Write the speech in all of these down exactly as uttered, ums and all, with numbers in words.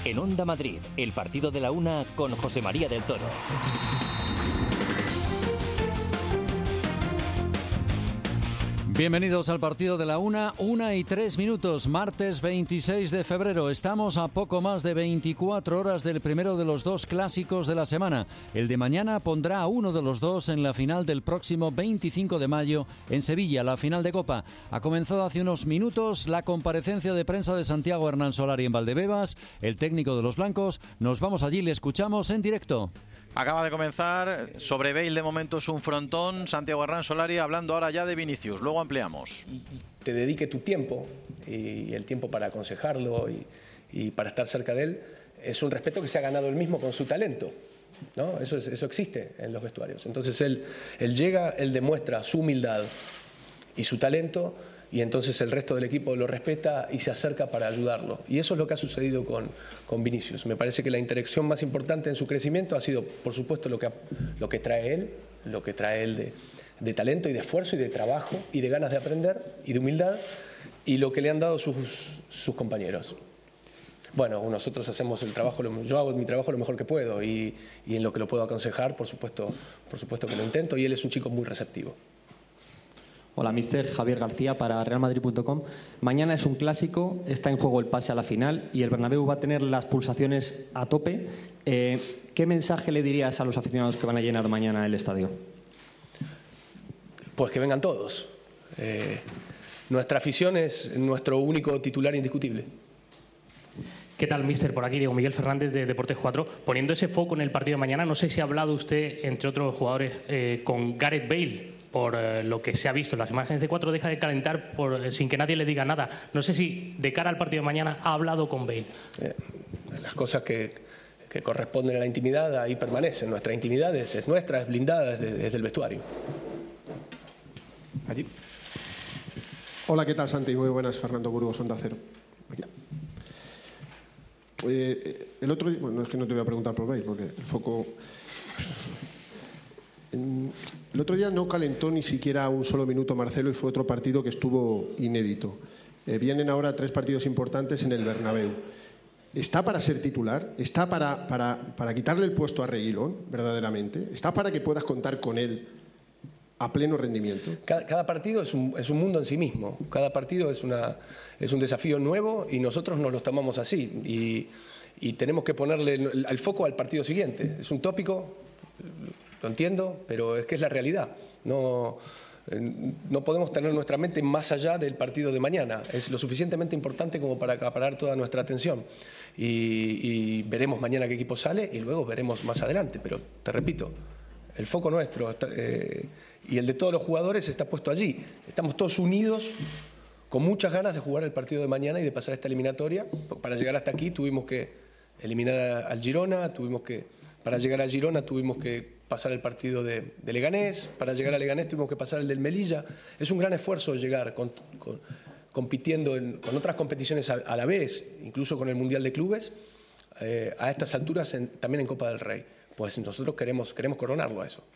En Onda Madrid, el partido de la una con José María del Toro. Bienvenidos al partido de la una, una y tres minutos, martes veintiséis de febrero. Estamos a poco más de veinticuatro horas del primero de los dos clásicos de la semana. El de mañana pondrá a uno de los dos en la final del próximo veinticinco de mayo en Sevilla, la final de Copa. Ha comenzado hace unos minutos la comparecencia de prensa de Santiago Hernán Solari en Valdebebas, el técnico de los blancos. Nos vamos allí y le escuchamos en directo. Acaba de comenzar, sobre Bale de momento es un frontón, Santiago Hernán Solari hablando ahora ya de Vinicius, luego ampliamos. Te dedique tu tiempo y el tiempo para aconsejarlo y, y para estar cerca de él, es un respeto que se ha ganado él mismo con su talento, ¿no? Eso, es, eso existe en los vestuarios. Entonces él, él llega, él demuestra su humildad y su talento, y entonces el resto del equipo lo respeta y se acerca para ayudarlo. Y eso es lo que ha sucedido con, con Vinicius. Me parece que la interacción más importante en su crecimiento ha sido, por supuesto, lo que, lo que trae él, lo que trae él de, de talento y de esfuerzo y de trabajo y de ganas de aprender y de humildad, y lo que le han dado sus, sus compañeros. Bueno, nosotros hacemos el trabajo, yo hago mi trabajo lo mejor que puedo, y, y en lo que lo puedo aconsejar, por supuesto, por supuesto que lo intento, y él es un chico muy receptivo. Hola, mister Javier García para Real Madrid punto com. Mañana es un clásico, está en juego el pase a la final y el Bernabéu va a tener las pulsaciones a tope. Eh, ¿Qué mensaje le dirías a los aficionados que van a llenar mañana el estadio? Pues que vengan todos. Eh, nuestra afición es nuestro único titular indiscutible. ¿Qué tal, mister? Por aquí Diego Miguel Fernández de Deportes cuatro. Poniendo ese foco en el partido de mañana, no sé si ha hablado usted, entre otros jugadores, eh, con Gareth Bale, por eh, lo que se ha visto en las imágenes de cuatro, deja de calentar por, eh, sin que nadie le diga nada. No sé si de cara al partido de mañana ha hablado con Bale. Eh, las cosas que, que corresponden a la intimidad ahí permanecen. Nuestra intimidad es, es nuestra, es blindada desde, desde el vestuario. Allí. Hola, ¿qué tal, Santi? Muy buenas, Fernando Burgos, Onda Cero. Aquí. Eh, el otro día, bueno, es que no te voy a preguntar por Bale, porque el foco... El otro día no calentó ni siquiera un solo minuto Marcelo y fue otro partido que estuvo inédito. Eh, vienen ahora tres partidos importantes en el Bernabéu. ¿Está para ser titular? ¿Está para, para, para quitarle el puesto a Reguilón, verdaderamente? ¿Está para que puedas contar con él a pleno rendimiento? Cada, cada partido es un, es un mundo en sí mismo. Cada partido es, una, es un desafío nuevo y nosotros nos los tomamos así. Y, y tenemos que ponerle el, el foco al partido siguiente. Es un tópico... Lo entiendo, pero es que es la realidad. No, no podemos tener nuestra mente más allá del partido de mañana. Es lo suficientemente importante como para acaparar toda nuestra atención. Y, y veremos mañana qué equipo sale y luego veremos más adelante. Pero te repito, el foco nuestro está, eh, y el de todos los jugadores está puesto allí. Estamos todos unidos, con muchas ganas de jugar el partido de mañana y de pasar esta eliminatoria. Para llegar hasta aquí tuvimos que eliminar al Girona, tuvimos que, para llegar a Girona tuvimos que pasar el partido de, de Leganés, para llegar a Leganés tuvimos que pasar el del Melilla. Es un gran esfuerzo llegar con, con, compitiendo en, con otras competiciones a, a la vez, incluso con el Mundial de Clubes, eh, a estas alturas en, también en Copa del Rey. Pues nosotros queremos, queremos coronarlo a eso.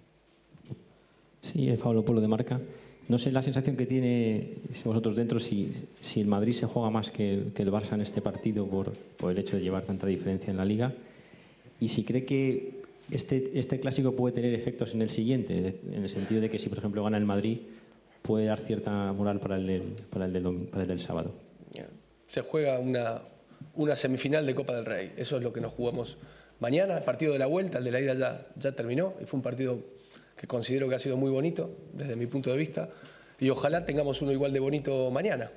Sí, Pablo Polo de Marca. No sé la sensación que tiene vosotros dentro si, si el Madrid se juega más que el, que el Barça en este partido por, por el hecho de llevar tanta diferencia en la Liga, y si cree que Este, este clásico puede tener efectos en el siguiente, en el sentido de que si, por ejemplo, gana el Madrid, puede dar cierta moral para el del, para el del, para el del sábado. Se juega una, una semifinal de Copa del Rey. Eso es lo que nos jugamos mañana. El partido de la vuelta, el de la ida ya, ya terminó y fue un partido que considero que ha sido muy bonito desde mi punto de vista, y ojalá tengamos uno igual de bonito mañana.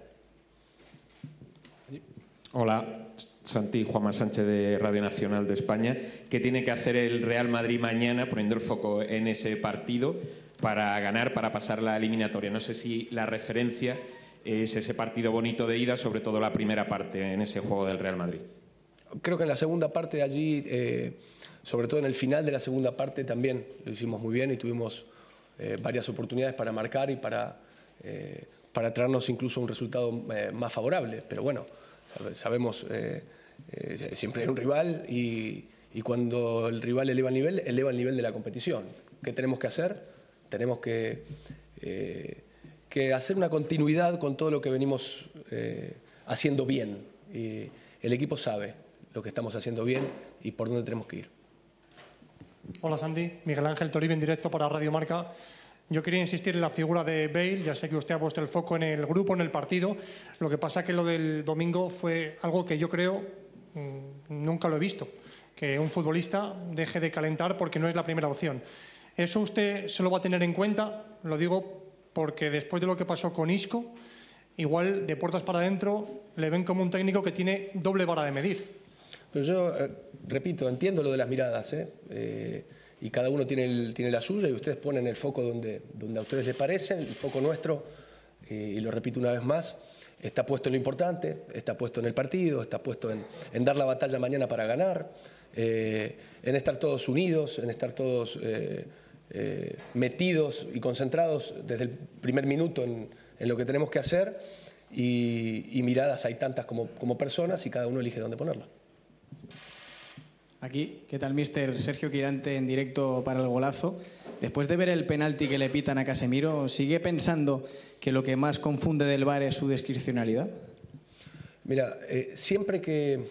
Hola, Santi, Juanma Sánchez de Radio Nacional de España. ¿Qué tiene que hacer el Real Madrid mañana, poniendo el foco en ese partido, para ganar, para pasar la eliminatoria? No sé si la referencia es ese partido bonito de ida, sobre todo la primera parte en ese juego del Real Madrid. Creo que en la segunda parte allí, eh, sobre todo en el final de la segunda parte, también lo hicimos muy bien y tuvimos eh, varias oportunidades para marcar y para, eh, para traernos incluso un resultado eh, más favorable. Pero bueno, sabemos, eh, eh, siempre hay un rival y, y cuando el rival eleva el nivel, eleva el nivel de la competición. ¿Qué tenemos que hacer? Tenemos que, eh, que hacer una continuidad con todo lo que venimos eh, haciendo bien. Y el equipo sabe lo que estamos haciendo bien y por dónde tenemos que ir. Hola Santi, Miguel Ángel Toribio en directo para Radio Marca. Yo quería insistir en la figura de Bale, ya sé que usted ha puesto el foco en el grupo, en el partido, lo que pasa que lo del domingo fue algo que yo creo mmm, nunca lo he visto, que un futbolista deje de calentar porque no es la primera opción. ¿Eso usted se lo va a tener en cuenta? Lo digo porque después de lo que pasó con Isco, igual de puertas para adentro le ven como un técnico que tiene doble vara de medir. Pero yo, eh, repito, entiendo lo de las miradas, ¿eh? Eh, y cada uno tiene, el, tiene la suya y ustedes ponen el foco donde, donde a ustedes les parece. El foco nuestro, eh, y lo repito una vez más, está puesto en lo importante, está puesto en el partido, está puesto en, en dar la batalla mañana para ganar, eh, en estar todos unidos, en estar todos eh, eh, metidos y concentrados desde el primer minuto en, en lo que tenemos que hacer, y, y miradas hay tantas como, como personas y cada uno elige dónde ponerla. Aquí, ¿qué tal, mister? Sergio Quirante en directo para el golazo. Después de ver el penalti que le pitan a Casemiro, ¿sigue pensando que lo que más confunde del V A R es su discrecionalidad? Mira, eh, siempre que,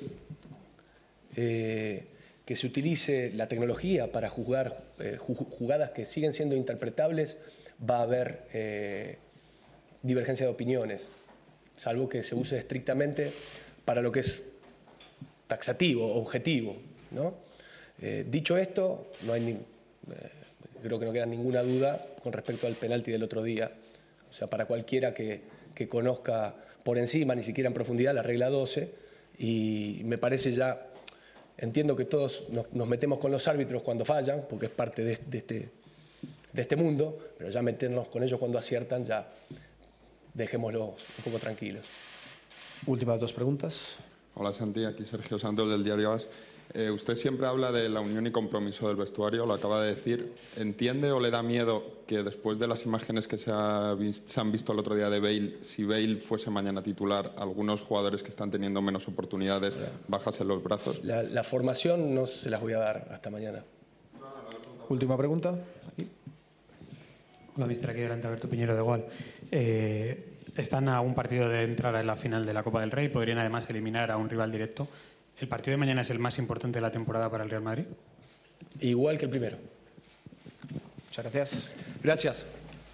eh, que se utilice la tecnología para jugar eh, jugadas que siguen siendo interpretables, va a haber eh, divergencia de opiniones, salvo que se use estrictamente para lo que es taxativo, objetivo, ¿no? Eh, dicho esto, no hay ni, eh, creo que no queda ninguna duda con respecto al penalti del otro día. O sea, para cualquiera que, que conozca por encima, ni siquiera en profundidad, la regla doce, y me parece ya, entiendo que todos nos, nos metemos con los árbitros cuando fallan, porque es parte de, de, este, de este mundo, pero ya meternos con ellos cuando aciertan, ya dejémoslos un poco tranquilos. Últimas dos preguntas. Hola Santi, aquí Sergio Santos del diario AS. Eh, usted siempre habla de la unión y compromiso del vestuario, lo acaba de decir. ¿Entiende o le da miedo que después de las imágenes que se, ha visto, se han visto el otro día de Bale, si Bale fuese mañana titular, algunos jugadores que están teniendo menos oportunidades bajasen los brazos? La, la formación no se las voy a dar hasta mañana. Última pregunta. Aquí. Hola, mister, aquí delante Alberto Piñero de Igual. Eh, están a un partido de entrar en la final de la Copa del Rey, podrían además eliminar a un rival directo. ¿El partido de mañana es el más importante de la temporada para el Real Madrid? Igual que el primero. Muchas gracias. Gracias.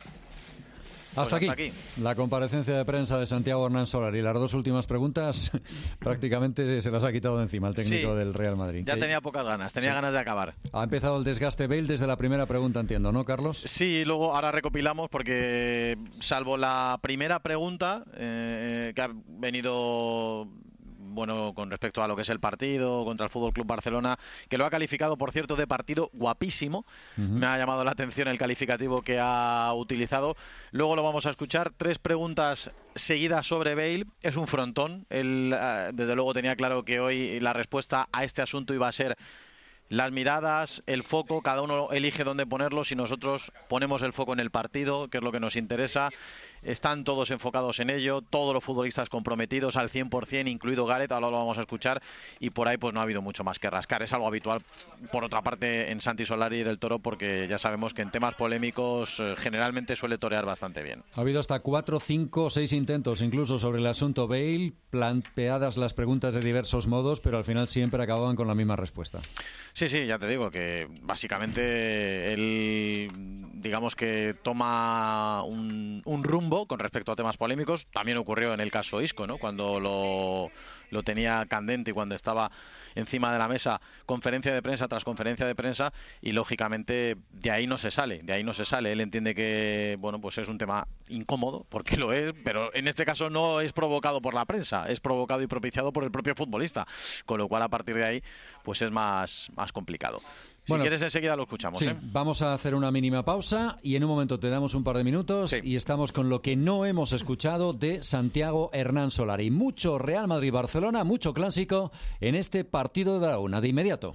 Hasta, pues hasta aquí, aquí la comparecencia de prensa de Santiago Hernán Solari. Las dos últimas preguntas prácticamente se las ha quitado de encima el técnico sí, del Real Madrid. Ya tenía pocas ganas, tenía sí. ganas de acabar. Ha empezado el desgaste Bale desde la primera pregunta, entiendo, ¿no, Carlos? Sí, luego ahora recopilamos porque salvo la primera pregunta eh, que ha venido... bueno, con respecto a lo que es el partido contra el Fútbol Club Barcelona, que lo ha calificado, por cierto, de partido guapísimo. Uh-huh. Me ha llamado la atención el calificativo que ha utilizado. Luego lo vamos a escuchar. Tres preguntas seguidas sobre Bale. Es un frontón. Él, desde luego, tenía claro que hoy la respuesta a este asunto iba a ser las miradas, el foco, cada uno elige dónde ponerlo. Si nosotros ponemos el foco en el partido, que es lo que nos interesa, están todos enfocados en ello, todos los futbolistas comprometidos al cien por cien, incluido Gareth, ahora lo vamos a escuchar, y por ahí pues no ha habido mucho más que rascar. Es algo habitual, por otra parte, en Santi Solari del Toro, porque ya sabemos que en temas polémicos eh, generalmente suele torear bastante bien. Ha habido hasta cuatro, cinco, seis intentos incluso sobre el asunto Bale, planteadas las preguntas de diversos modos, pero al final siempre acababan con la misma respuesta. Sí, sí, ya te digo que básicamente él, digamos que toma un, un rumbo con respecto a temas polémicos. También ocurrió en el caso Isco, ¿no? Cuando lo, lo tenía candente y cuando estaba encima de la mesa, conferencia de prensa tras conferencia de prensa, y lógicamente de ahí no se sale, de ahí no se sale. Él entiende que, bueno, pues es un tema incómodo, porque lo es, pero en este caso no es provocado por la prensa, es provocado y propiciado por el propio futbolista, con lo cual a partir de ahí pues es más, más complicado. Si bueno, quieres enseguida lo escuchamos. Sí, ¿eh? Vamos a hacer una mínima pausa y en un momento te damos un par de minutos sí. y estamos con lo que no hemos escuchado de Santiago Hernán Solari. Mucho Real Madrid-Barcelona, mucho clásico en este partido de la una. De inmediato.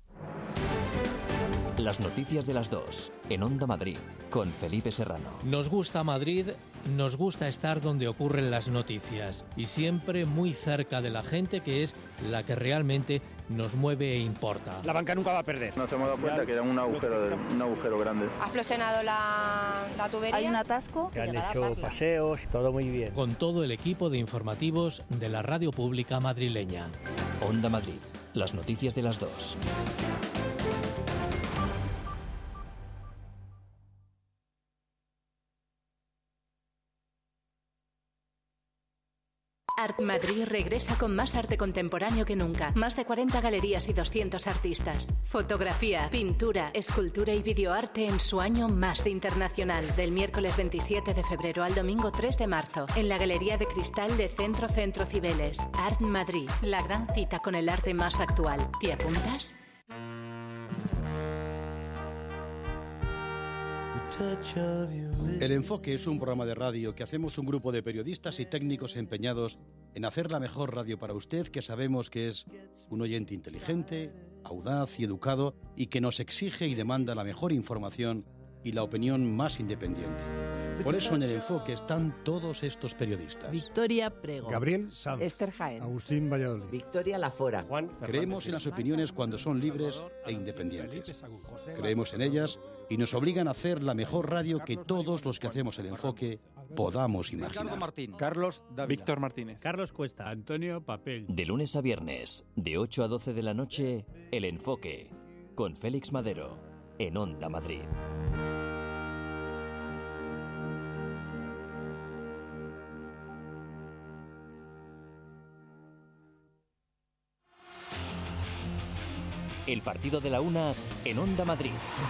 Las noticias de las dos, en Onda Madrid, con Felipe Serrano. Nos gusta Madrid, nos gusta estar donde ocurren las noticias y siempre muy cerca de la gente, que es la que realmente nos mueve e importa. La banca nunca va a perder. Nos hemos dado cuenta que era un agujero, un agujero grande. Ha explosionado la, la tubería. Hay un atasco. Que han hecho paseos, todo muy bien. Con todo el equipo de informativos de la radio pública madrileña. Onda Madrid, las noticias de las dos. Art Madrid regresa con más arte contemporáneo que nunca. Más de cuarenta galerías y doscientos artistas. Fotografía, pintura, escultura y videoarte en su año más internacional. Del miércoles veintisiete de febrero al domingo tres de marzo. En la Galería de Cristal de Centro Centro Cibeles. Art Madrid. La gran cita con el arte más actual. ¿Te apuntas? El Enfoque es un programa de radio que hacemos un grupo de periodistas y técnicos empeñados en hacer la mejor radio para usted, que sabemos que es un oyente inteligente, audaz y educado, y que nos exige y demanda la mejor información y la opinión más independiente. Por eso en El Enfoque están todos estos periodistas. Victoria Prego, Gabriel Sanz, Esther Jaén, Agustín Valladolid, Victoria Lafora, Juan. Creemos en las opiniones cuando son libres e independientes. Creemos en ellas y nos obligan a hacer la mejor radio que todos los que hacemos El Enfoque podamos imaginar. Carlos Dávila, Víctor Martínez, Carlos Cuesta, Antonio Papel. De lunes a viernes, de ocho a doce de la noche, El Enfoque, con Félix Madero, en Onda Madrid. El partido de la una en Onda Madrid.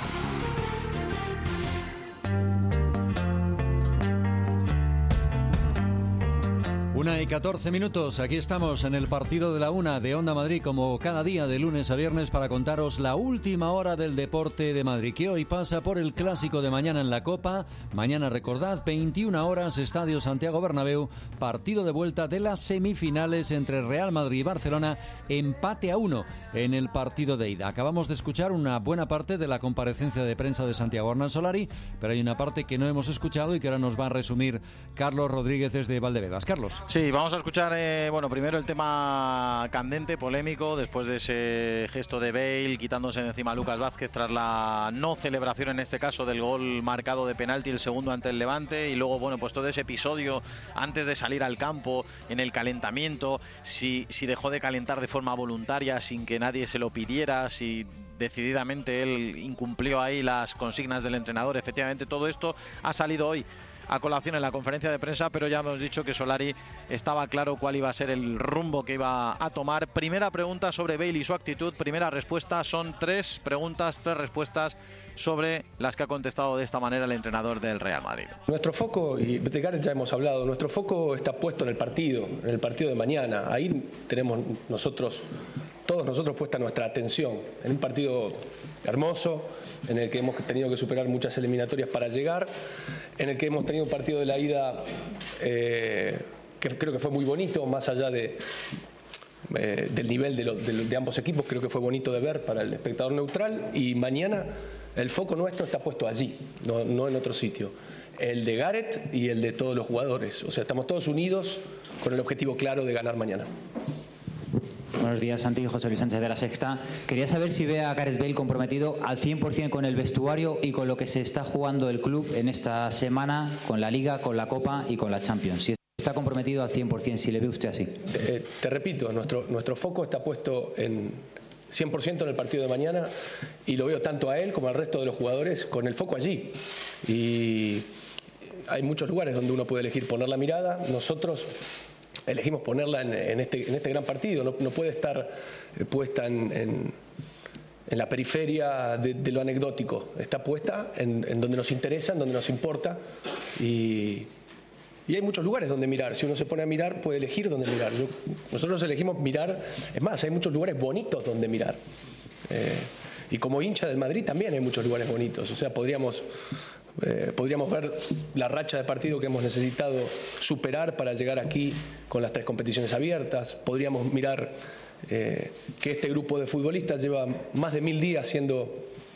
Una y catorce minutos, aquí estamos en el partido de la una de Onda Madrid, como cada día de lunes a viernes, para contaros la última hora del deporte de Madrid, que hoy pasa por el clásico de mañana en la Copa. Mañana, recordad, veintiuna horas, Estadio Santiago Bernabéu, partido de vuelta de las semifinales entre Real Madrid y Barcelona, empate a uno en el partido de ida. Acabamos de escuchar una buena parte de la comparecencia de prensa de Santiago Hernán Solari, pero hay una parte que no hemos escuchado y que ahora nos va a resumir Carlos Rodríguez desde Valdebebas. Carlos. Sí, vamos a escuchar, eh, bueno, primero el tema candente, polémico, después de ese gesto de Bale quitándose de encima a Lucas Vázquez tras la no celebración, en este caso, del gol marcado de penalti, el segundo ante el Levante, y luego, bueno, pues todo ese episodio antes de salir al campo, en el calentamiento, si, si dejó de calentar de forma voluntaria sin que nadie se lo pidiera, si decididamente él incumplió ahí las consignas del entrenador. Efectivamente, todo esto ha salido hoy a colación en la conferencia de prensa, pero ya hemos dicho que Solari estaba claro cuál iba a ser el rumbo que iba a tomar. Primera pregunta sobre Bale y su actitud, primera respuesta, son tres preguntas, tres respuestas sobre las que ha contestado de esta manera el entrenador del Real Madrid. Nuestro foco, y de Gareth ya hemos hablado, nuestro foco está puesto en el partido, en el partido de mañana. Ahí tenemos nosotros, todos nosotros puesta nuestra atención, en un partido hermoso, en el que hemos tenido que superar muchas eliminatorias para llegar, en el que hemos tenido un partido de la ida eh, que creo que fue muy bonito, más allá de, eh, del nivel de, lo, de, de ambos equipos, creo que fue bonito de ver para el espectador neutral, y mañana el foco nuestro está puesto allí, no, no en otro sitio. El de Gareth y el de todos los jugadores, o sea, estamos todos unidos con el objetivo claro de ganar mañana. Buenos días, Santi. José Luis Sánchez de La Sexta. Quería saber si ve a Gareth Bale comprometido al cien por cien con el vestuario y con lo que se está jugando el club en esta semana, con la Liga, con la Copa y con la Champions. Si está comprometido al cien por cien, si le ve usted así. Eh, te repito, nuestro, nuestro foco está puesto en cien por ciento en el partido de mañana, y lo veo tanto a él como al resto de los jugadores con el foco allí. Y hay muchos lugares donde uno puede elegir poner la mirada. Nosotros elegimos ponerla en, en, este, en este gran partido. No, no puede estar eh, puesta en, en, en la periferia de, de lo anecdótico. Está puesta en, en donde nos interesa, en donde nos importa. Y, y hay muchos lugares donde mirar. Si uno se pone a mirar, puede elegir dónde mirar. Yo, nosotros elegimos mirar. Es más, hay muchos lugares bonitos donde mirar. Eh, y como hincha del Madrid también hay muchos lugares bonitos. O sea, podríamos... Eh, podríamos ver la racha de partido que hemos necesitado superar para llegar aquí con las tres competiciones abiertas. Podríamos mirar eh, que este grupo de futbolistas lleva más de mil días siendo,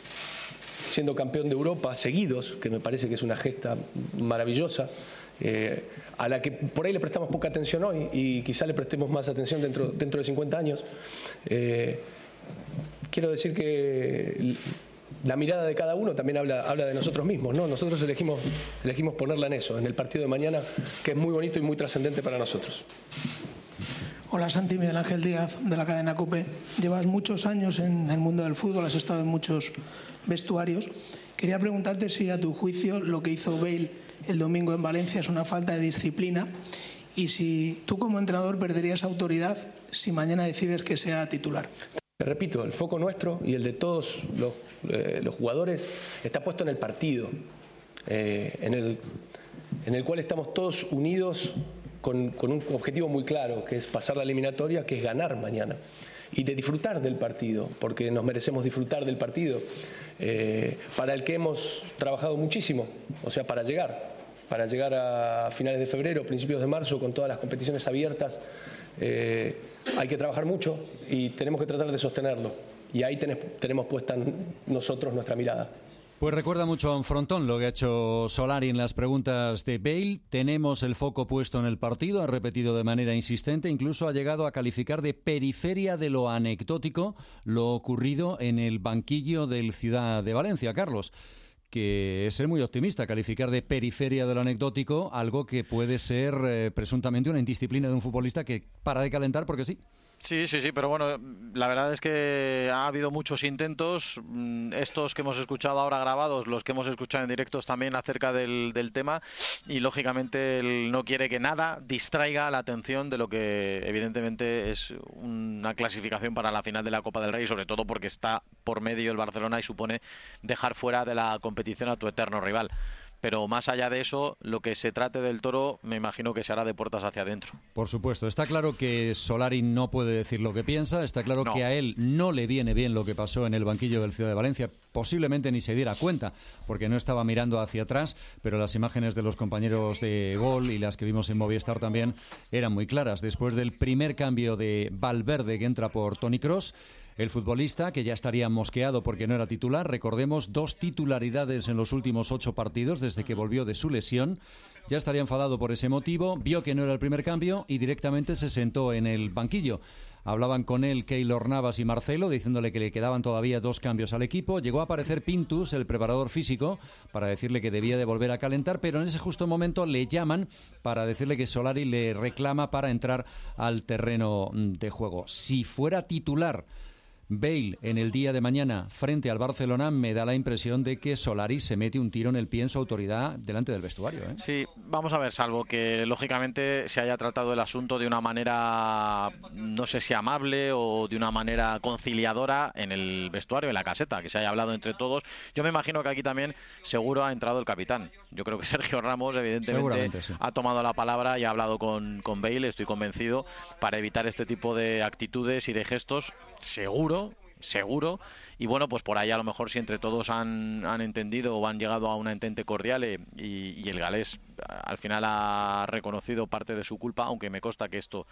siendo campeón de Europa seguidos, que me parece que es una gesta maravillosa, eh, a la que por ahí le prestamos poca atención hoy y quizá le prestemos más atención dentro, dentro de cincuenta años. Eh, quiero decir que la mirada de cada uno también habla, habla de nosotros mismos, ¿no? Nosotros elegimos, elegimos ponerla en eso, en el partido de mañana, que es muy bonito y muy trascendente para nosotros. Hola Santi, Miguel Ángel Díaz de la cadena COPE. Llevas muchos años en el mundo del fútbol, has estado en muchos vestuarios. Quería preguntarte si a tu juicio lo que hizo Bale el domingo en Valencia es una falta de disciplina y si tú como entrenador perderías autoridad si mañana decides que sea titular. Te repito, el foco nuestro y el de todos los, eh, los jugadores está puesto en el partido, eh, en, el, en el cual estamos todos unidos con, con un objetivo muy claro, que es pasar la eliminatoria, que es ganar mañana. Y de disfrutar del partido, porque nos merecemos disfrutar del partido, eh, para el que hemos trabajado muchísimo, o sea, para llegar, para llegar a finales de febrero, principios de marzo, con todas las competiciones abiertas. Eh, hay que trabajar mucho y tenemos que tratar de sostenerlo. Y ahí tenés, tenemos puesta nosotros nuestra mirada. Pues recuerda mucho a un frontón lo que ha hecho Solari en las preguntas de Bale. Tenemos el foco puesto en el partido, ha repetido de manera insistente, incluso ha llegado a calificar de periferia de lo anecdótico lo ocurrido en el banquillo del Ciudad de Valencia. Carlos, que es ser muy optimista, calificar de periferia de lo anecdótico algo que puede ser eh, presuntamente una indisciplina de un futbolista que para de calentar porque sí. Sí, sí, sí, pero bueno, la verdad es que ha habido muchos intentos, estos que hemos escuchado ahora grabados, los que hemos escuchado en directos también acerca del, del tema, y lógicamente él no quiere que nada distraiga la atención de lo que evidentemente es una clasificación para la final de la Copa del Rey, sobre todo porque está por medio el Barcelona y supone dejar fuera de la competición a tu eterno rival. Pero más allá de eso, lo que se trate del Toro, me imagino que se hará de puertas hacia adentro. Por supuesto, está claro que Solari no puede decir lo que piensa, está claro no. que a él no le viene bien lo que pasó en el banquillo del Ciudad de Valencia, posiblemente ni se diera cuenta, porque no estaba mirando hacia atrás, pero las imágenes de los compañeros de gol y las que vimos en Movistar también eran muy claras. Después del primer cambio de Valverde, que entra por Toni Kroos, el futbolista, que ya estaría mosqueado porque no era titular, recordemos, dos titularidades en los últimos ocho partidos desde que volvió de su lesión, ya estaría enfadado por ese motivo, vio que no era el primer cambio y directamente se sentó en el banquillo. Hablaban con él Keylor Navas y Marcelo, diciéndole que le quedaban todavía dos cambios al equipo. Llegó a aparecer Pintus, el preparador físico, para decirle que debía de volver a calentar, pero en ese justo momento le llaman para decirle que Solari le reclama para entrar al terreno de juego. Si fuera titular Bale en el día de mañana frente al Barcelona, me da la impresión de que Solari se mete un tiro en el pie en su autoridad delante del vestuario, ¿eh? Sí, vamos a ver, salvo que lógicamente se haya tratado el asunto de una manera, no sé si amable o de una manera conciliadora en el vestuario, en la caseta, que se haya hablado entre todos. Yo me imagino que aquí también seguro ha entrado el capitán. Yo creo que Sergio Ramos evidentemente sí. ha tomado la palabra y ha hablado con, con Bale, estoy convencido, para evitar este tipo de actitudes y de gestos, seguro seguro, y bueno, pues por ahí a lo mejor si entre todos han, han entendido o han llegado a un entente cordial eh, y, y el galés al final ha reconocido parte de su culpa, aunque me consta que esto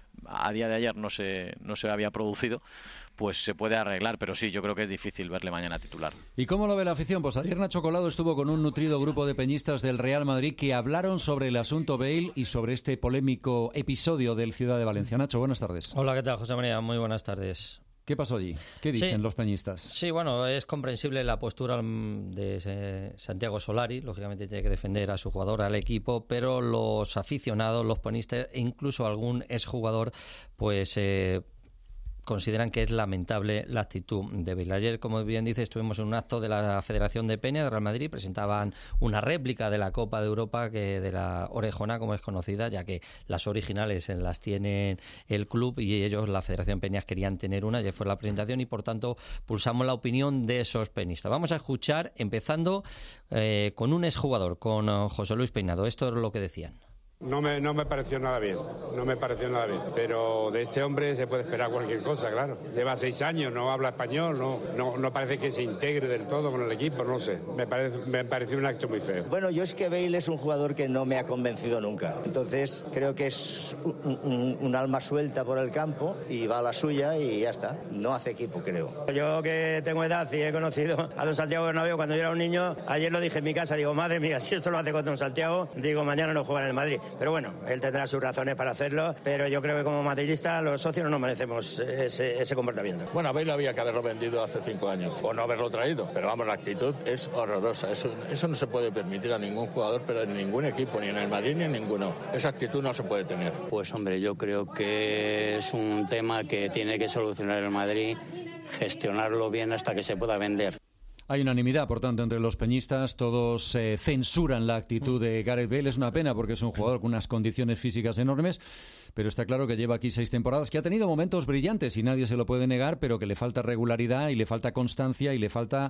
a día de ayer no se, no se había producido, pues se puede arreglar, pero sí, yo creo que es difícil verle mañana titular. ¿Y cómo lo ve la afición? Pues ayer Nacho Colado estuvo con un nutrido grupo de peñistas del Real Madrid que hablaron sobre el asunto Bale y sobre este polémico episodio del Ciudad de Valencia. Nacho, buenas tardes. Hola, ¿qué tal, José María? Muy buenas tardes. ¿Qué pasó allí? ¿Qué dicen sí, los peñistas? Sí, bueno, es comprensible la postura de Santiago Solari, lógicamente tiene que defender a su jugador, al equipo, pero los aficionados, los peñistas e incluso algún exjugador, pues eh, consideran que es lamentable la actitud de Bale. Ayer, como bien dice, estuvimos en un acto de la Federación de Peña de Real Madrid, presentaban una réplica de la Copa de Europa, que de la Orejona, como es conocida, ya que las originales las tiene el club y ellos, la Federación Peñas, querían tener una. Ayer fue la presentación y, por tanto, pulsamos la opinión de esos peñistas. Vamos a escuchar, empezando eh, con un exjugador, con uh, José Luis Peinado. Esto es lo que decían. No me, no me pareció nada bien, no me pareció nada bien, pero de este hombre se puede esperar cualquier cosa, claro. Lleva seis años, no habla español, no, no, no parece que se integre del todo con el equipo, no sé, me parece, me pareció un acto muy feo. Bueno, yo es que Bale es un jugador que no me ha convencido nunca, entonces creo que es un, un, un alma suelta por el campo y va a la suya y ya está, no hace equipo, creo. Yo que tengo edad y he conocido a don Santiago Bernabéu cuando yo era un niño, ayer lo dije en mi casa, digo, madre mía, si esto lo hace con don Santiago, digo, mañana no juega en el Madrid. Pero bueno, él tendrá sus razones para hacerlo, pero yo creo que como madridista los socios no nos merecemos ese, ese comportamiento. Bueno, a Bale había que haberlo vendido hace cinco años, o no haberlo traído, pero vamos, la actitud es horrorosa. Eso, eso no se puede permitir a ningún jugador, pero en ningún equipo, ni en el Madrid ni en ninguno. Esa actitud no se puede tener. Pues hombre, yo creo que es un tema que tiene que solucionar el Madrid, gestionarlo bien hasta que se pueda vender. Hay unanimidad, por tanto, entre los peñistas. Todos eh, censuran la actitud de Gareth Bale. Es una pena porque es un jugador con unas condiciones físicas enormes, pero está claro que lleva aquí seis temporadas, que ha tenido momentos brillantes y nadie se lo puede negar, pero que le falta regularidad y le falta constancia y le falta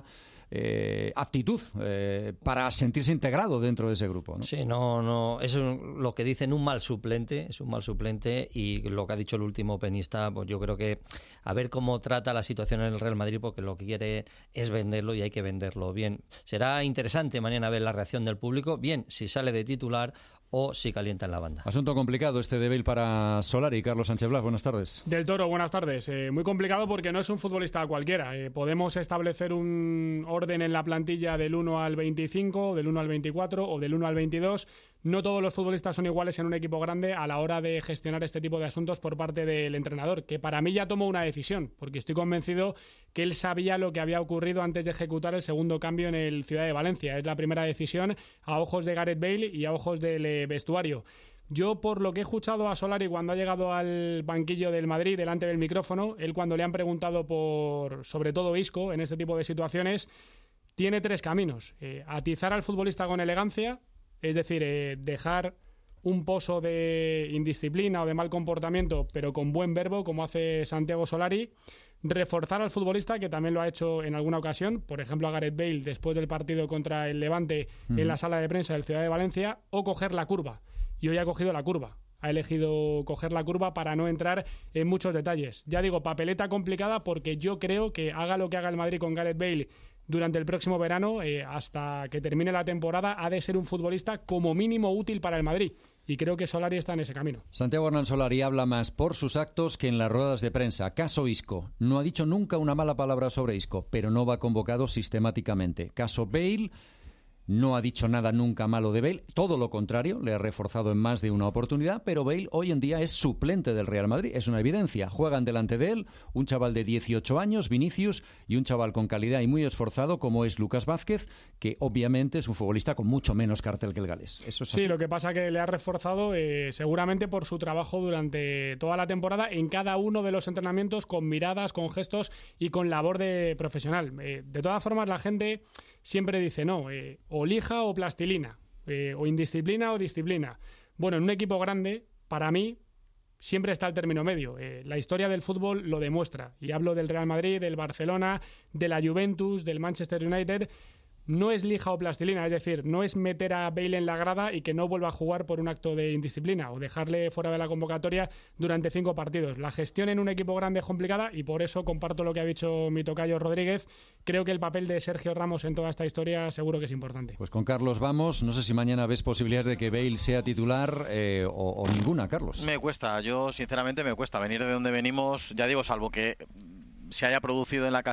eh, aptitud eh, para sentirse integrado dentro de ese grupo, ¿no? Sí, no, no, es un, lo que dicen un mal suplente, es un mal suplente, y lo que ha dicho el último penista, pues yo creo que a ver cómo trata la situación en el Real Madrid, porque lo que quiere es venderlo y hay que venderlo bien. Será interesante mañana ver la reacción del público, bien si sale de titular o si calienta en la banda. Asunto complicado este de Bale para Solari. Carlos Sánchez Blas, buenas tardes. Del Toro, buenas tardes. Eh, muy complicado porque no es un futbolista cualquiera. Eh, podemos establecer un orden en la plantilla del uno al veinticinco, del uno al veinticuatro o del uno al veintidós. No todos los futbolistas son iguales en un equipo grande a la hora de gestionar este tipo de asuntos por parte del entrenador, que para mí ya tomó una decisión, porque estoy convencido que él sabía lo que había ocurrido antes de ejecutar el segundo cambio en el Ciudad de Valencia. Es la primera decisión a ojos de Gareth Bale y a ojos del eh, vestuario. Yo, por lo que he escuchado a Solari cuando ha llegado al banquillo del Madrid delante del micrófono, él cuando le han preguntado por, sobre todo Isco, en este tipo de situaciones, tiene tres caminos. Eh, atizar al futbolista con elegancia, es decir, eh, dejar un pozo de indisciplina o de mal comportamiento, pero con buen verbo, como hace Santiago Solari. Reforzar al futbolista, que también lo ha hecho en alguna ocasión, por ejemplo a Gareth Bale después del partido contra el Levante uh-huh. en la sala de prensa del Ciudad de Valencia, o coger la curva. Y hoy ha cogido la curva. Ha elegido coger la curva para no entrar en muchos detalles. Ya digo, papeleta complicada, porque yo creo que haga lo que haga el Madrid con Gareth Bale durante el próximo verano, eh, hasta que termine la temporada, ha de ser un futbolista como mínimo útil para el Madrid. Y creo que Solari está en ese camino. Santiago Hernán Solari habla más por sus actos que en las ruedas de prensa. Caso Isco. No ha dicho nunca una mala palabra sobre Isco, pero no va convocado sistemáticamente. Caso Bale. No ha dicho nada nunca malo de Bale, todo lo contrario, le ha reforzado en más de una oportunidad, pero Bale hoy en día es suplente del Real Madrid, es una evidencia. Juegan delante de él un chaval de dieciocho años, Vinicius, y un chaval con calidad y muy esforzado como es Lucas Vázquez, que obviamente es un futbolista con mucho menos cartel que el galés. Eso es así. Sí, lo que pasa que le ha reforzado eh, seguramente por su trabajo durante toda la temporada en cada uno de los entrenamientos, con miradas, con gestos y con labor de profesional. Eh, de todas formas, la gente siempre dice no, eh, o lija o plastilina, eh, o indisciplina o disciplina. Bueno, en un equipo grande, para mí, siempre está el término medio. Eh, la historia del fútbol lo demuestra. Y hablo del Real Madrid, del Barcelona, de la Juventus, del Manchester United. No es lija o plastilina, es decir, no es meter a Bale en la grada y que no vuelva a jugar por un acto de indisciplina o dejarle fuera de la convocatoria durante cinco partidos. La gestión en un equipo grande es complicada y por eso comparto lo que ha dicho mi tocayo Rodríguez. Creo que el papel de Sergio Ramos en toda esta historia seguro que es importante. Pues con Carlos vamos. No sé si mañana ves posibilidades de que Bale sea titular eh, o, o ninguna, Carlos. Me cuesta, yo sinceramente me cuesta venir de donde venimos, ya digo, salvo que se haya producido en la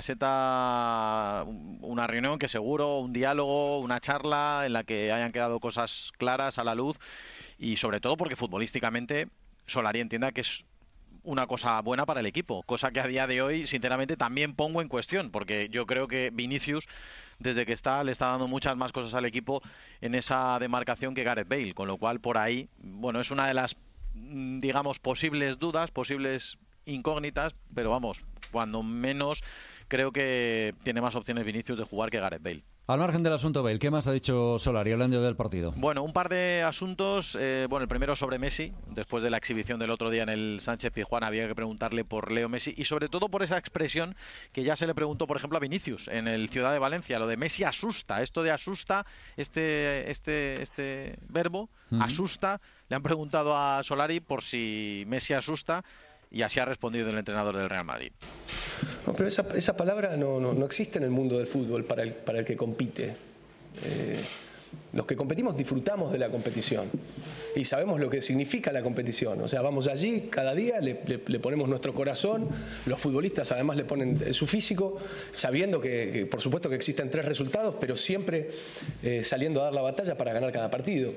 caseta una reunión, que seguro, un diálogo, una charla en la que hayan quedado cosas claras a la luz, y sobre todo porque futbolísticamente Solari entienda que es una cosa buena para el equipo, cosa que a día de hoy sinceramente también pongo en cuestión, porque yo creo que Vinicius desde que está le está dando muchas más cosas al equipo en esa demarcación que Gareth Bale, con lo cual por ahí, bueno, es una de las, digamos, posibles dudas, posibles incógnitas, pero vamos, cuando menos creo que tiene más opciones Vinicius de jugar que Gareth Bale. Al margen del asunto Bale, ¿qué más ha dicho Solari hablando del partido? Bueno, un par de asuntos. Eh, bueno, el primero sobre Messi. Después de la exhibición del otro día en el Sánchez Pizjuán había que preguntarle por Leo Messi y sobre todo por esa expresión que ya se le preguntó, por ejemplo, a Vinicius en el Ciudad de Valencia. Lo de Messi asusta. Esto de asusta, este, este, este verbo, uh-huh. asusta. Le han preguntado a Solari por si Messi asusta. Y así ha respondido el entrenador del Real Madrid. No, pero esa, esa palabra no, no, no existe en el mundo del fútbol para el, para el que compite. Eh, los que competimos disfrutamos de la competición y sabemos lo que significa la competición. O sea, vamos allí cada día, le, le, le ponemos nuestro corazón. Los futbolistas además le ponen su físico, sabiendo que, que por supuesto que existen tres resultados, pero siempre eh, saliendo a dar la batalla para ganar cada partido.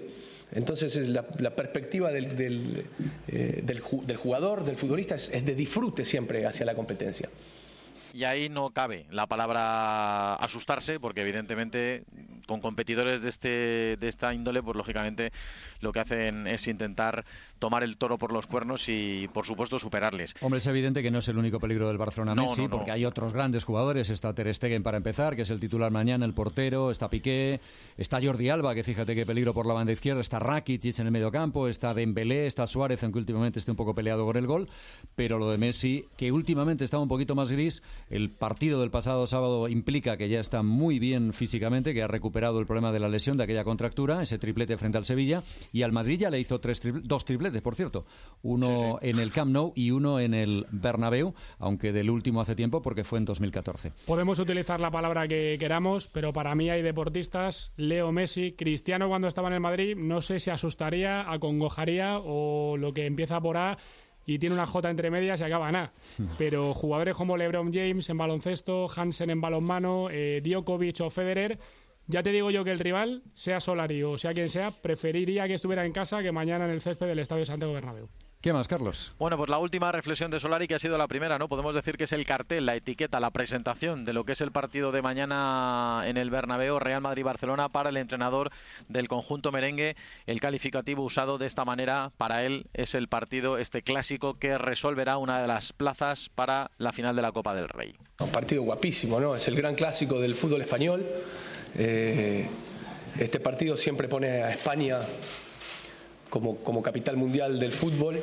Entonces la, la perspectiva del, del, eh, del, del jugador, del futbolista, es, es de disfrute siempre hacia la competencia. Y ahí no cabe la palabra asustarse, porque evidentemente con competidores de este de esta índole, pues lógicamente lo que hacen es intentar tomar el toro por los cuernos y, por supuesto, superarles. Hombre, es evidente que no es el único peligro del Barcelona No, Messi, no, no. porque hay otros grandes jugadores. Está Ter Stegen para empezar, que es el titular mañana, el portero, está Piqué, está Jordi Alba, que fíjate qué peligro por la banda izquierda, está Rakitic en el medio campo, está Dembélé, está Suárez, aunque últimamente esté un poco peleado con el gol, pero lo de Messi, que últimamente estaba un poquito más gris, el partido del pasado sábado implica que ya está muy bien físicamente, que ha recuperado el problema de la lesión, de aquella contractura, ese triplete frente al Sevilla, y al Madrid ya le hizo tres tripl- dos tripletes, por cierto, uno sí, sí. en el Camp Nou y uno en el Bernabéu, aunque del último hace tiempo porque fue en dos mil catorce. Podemos utilizar la palabra que queramos, pero para mí hay deportistas, Leo Messi, Cristiano cuando estaba en el Madrid, no sé si asustaría, acongojaría o lo que empieza por A y tiene una J entre medias y acaba en A. Pero jugadores como LeBron James en baloncesto, Hansen en balonmano, eh, Djokovic o Federer, ya te digo yo que el rival, sea Solari o sea quien sea, preferiría que estuviera en casa que mañana en el césped del Estadio Santiago Bernabéu. ¿Qué más, Carlos? Bueno, pues la última reflexión de Solari, que ha sido la primera, ¿no? Podemos decir que es el cartel, la etiqueta, la presentación de lo que es el partido de mañana en el Bernabéu, Real Madrid-Barcelona, para el entrenador del conjunto merengue. El calificativo usado de esta manera para él es el partido, este clásico que resolverá una de las plazas para la final de la Copa del Rey. Un partido guapísimo, ¿no? Es el gran clásico del fútbol español. Eh, este partido siempre pone a España Como, como capital mundial del fútbol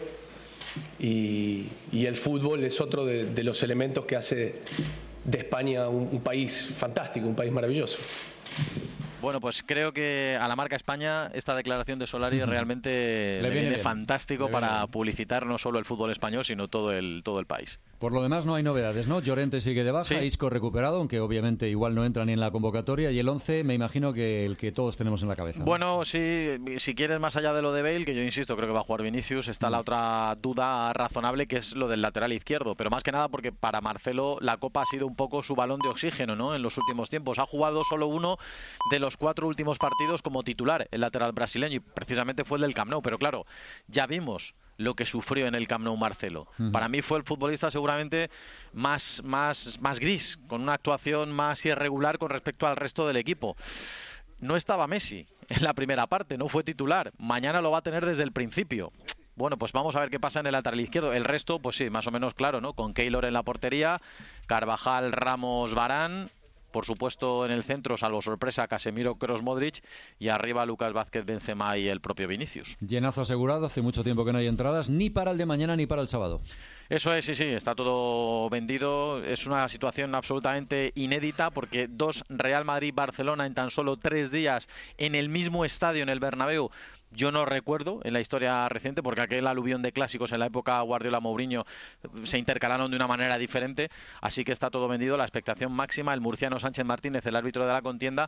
y, y el fútbol es otro de, de los elementos que hace de España un, un país fantástico, un país maravilloso. Bueno, pues creo que a la marca España esta declaración de Solari uh-huh. realmente le, le viene, viene fantástico le para viene publicitar no solo el fútbol español, sino todo el, todo el país. Por lo demás no hay novedades, ¿no? Llorente sigue de baja, sí. Isco recuperado, aunque obviamente igual no entra ni en la convocatoria, y el once me imagino que el que todos tenemos en la cabeza, ¿no? Bueno, sí, si quieres más allá de lo de Bale, que yo insisto, creo que va a jugar Vinicius, está mm. la otra duda razonable, que es lo del lateral izquierdo, pero más que nada porque para Marcelo la Copa ha sido un poco su balón de oxígeno, ¿no? En los últimos tiempos. Ha jugado solo uno de los cuatro últimos partidos como titular, el lateral brasileño, y precisamente fue el del Camp Nou, pero claro, ya vimos lo que sufrió en el Camp Nou Marcelo. Uh-huh. Para mí fue el futbolista seguramente más, más, más gris, con una actuación más irregular con respecto al resto del equipo. No estaba Messi en la primera parte, no fue titular. Mañana lo va a tener desde el principio. Bueno, pues vamos a ver qué pasa en el lateral izquierdo. El resto, pues sí, más o menos claro, ¿no? Con Keylor en la portería, Carvajal, Ramos, Varane. Por supuesto, en el centro, salvo sorpresa, Casemiro, Kroos, Modric, y arriba Lucas Vázquez, Benzema y el propio Vinicius. Llenazo asegurado, hace mucho tiempo que no hay entradas, ni para el de mañana ni para el sábado. Eso es, sí, sí, está todo vendido. Es una situación absolutamente inédita porque dos Real Madrid-Barcelona en tan solo tres días en el mismo estadio, en el Bernabéu. Yo no recuerdo en la historia reciente, porque aquel aluvión de clásicos en la época Guardiola-Mourinho se intercalaron de una manera diferente, así que está todo vendido, la expectación máxima, el murciano Sánchez Martínez, el árbitro de la contienda,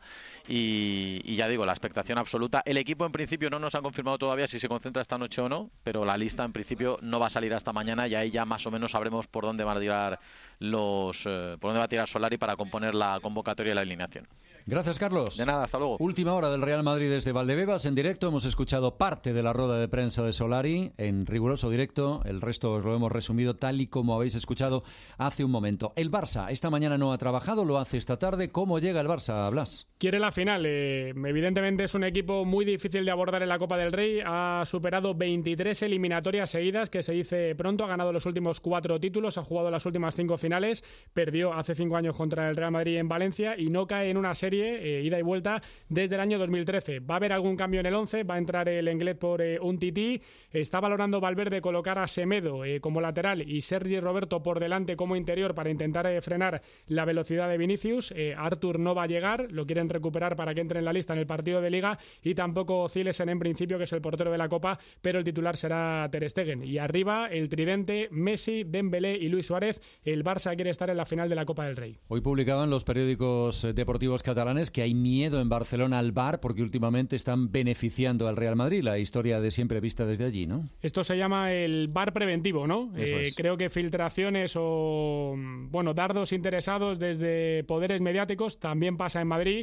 y, y ya digo, la expectación absoluta. El equipo en principio no nos han confirmado todavía si se concentra esta noche o no, pero la lista en principio no va a salir hasta mañana y ahí ya más o menos sabremos por dónde van a tirar los, eh, por dónde va a tirar Solari para componer la convocatoria y la alineación. Gracias, Carlos. De nada, hasta luego. Última hora del Real Madrid desde Valdebebas en directo. Hemos escuchado parte de la rueda de prensa de Solari en riguroso directo. El resto os lo hemos resumido tal y como habéis escuchado hace un momento. El Barça esta mañana no ha trabajado, lo hace esta tarde. ¿Cómo llega el Barça, Blas? Quiere la final. Eh, evidentemente es un equipo muy difícil de abordar en la Copa del Rey. Ha superado veintitrés eliminatorias seguidas, que se dice pronto. Ha ganado los últimos cuatro títulos, ha jugado las últimas cinco finales. Perdió hace cinco años contra el Real Madrid en Valencia y no cae en una serie Eh, ida y vuelta desde el año dos mil trece. Va a haber algún cambio en el once, va a entrar el Lenglet por eh, un tití. Está valorando Valverde colocar a Semedo eh, como lateral y Sergi Roberto por delante como interior para intentar eh, frenar la velocidad de Vinicius. Eh, Artur no va a llegar, lo quieren recuperar para que entre en la lista en el partido de Liga, y tampoco Zilesen en principio, que es el portero de la Copa, pero el titular será Ter Stegen. Y arriba el tridente Messi, Dembélé y Luis Suárez. El Barça quiere estar en la final de la Copa del Rey. Hoy publicaban los periódicos deportivos catalanes que hay miedo en Barcelona al V A R porque últimamente están beneficiando al Real Madrid, la historia de siempre vista desde allí, ¿no? Esto se llama el V A R preventivo, ¿no? Eh, creo que filtraciones o, bueno, dardos interesados desde poderes mediáticos también pasa en Madrid.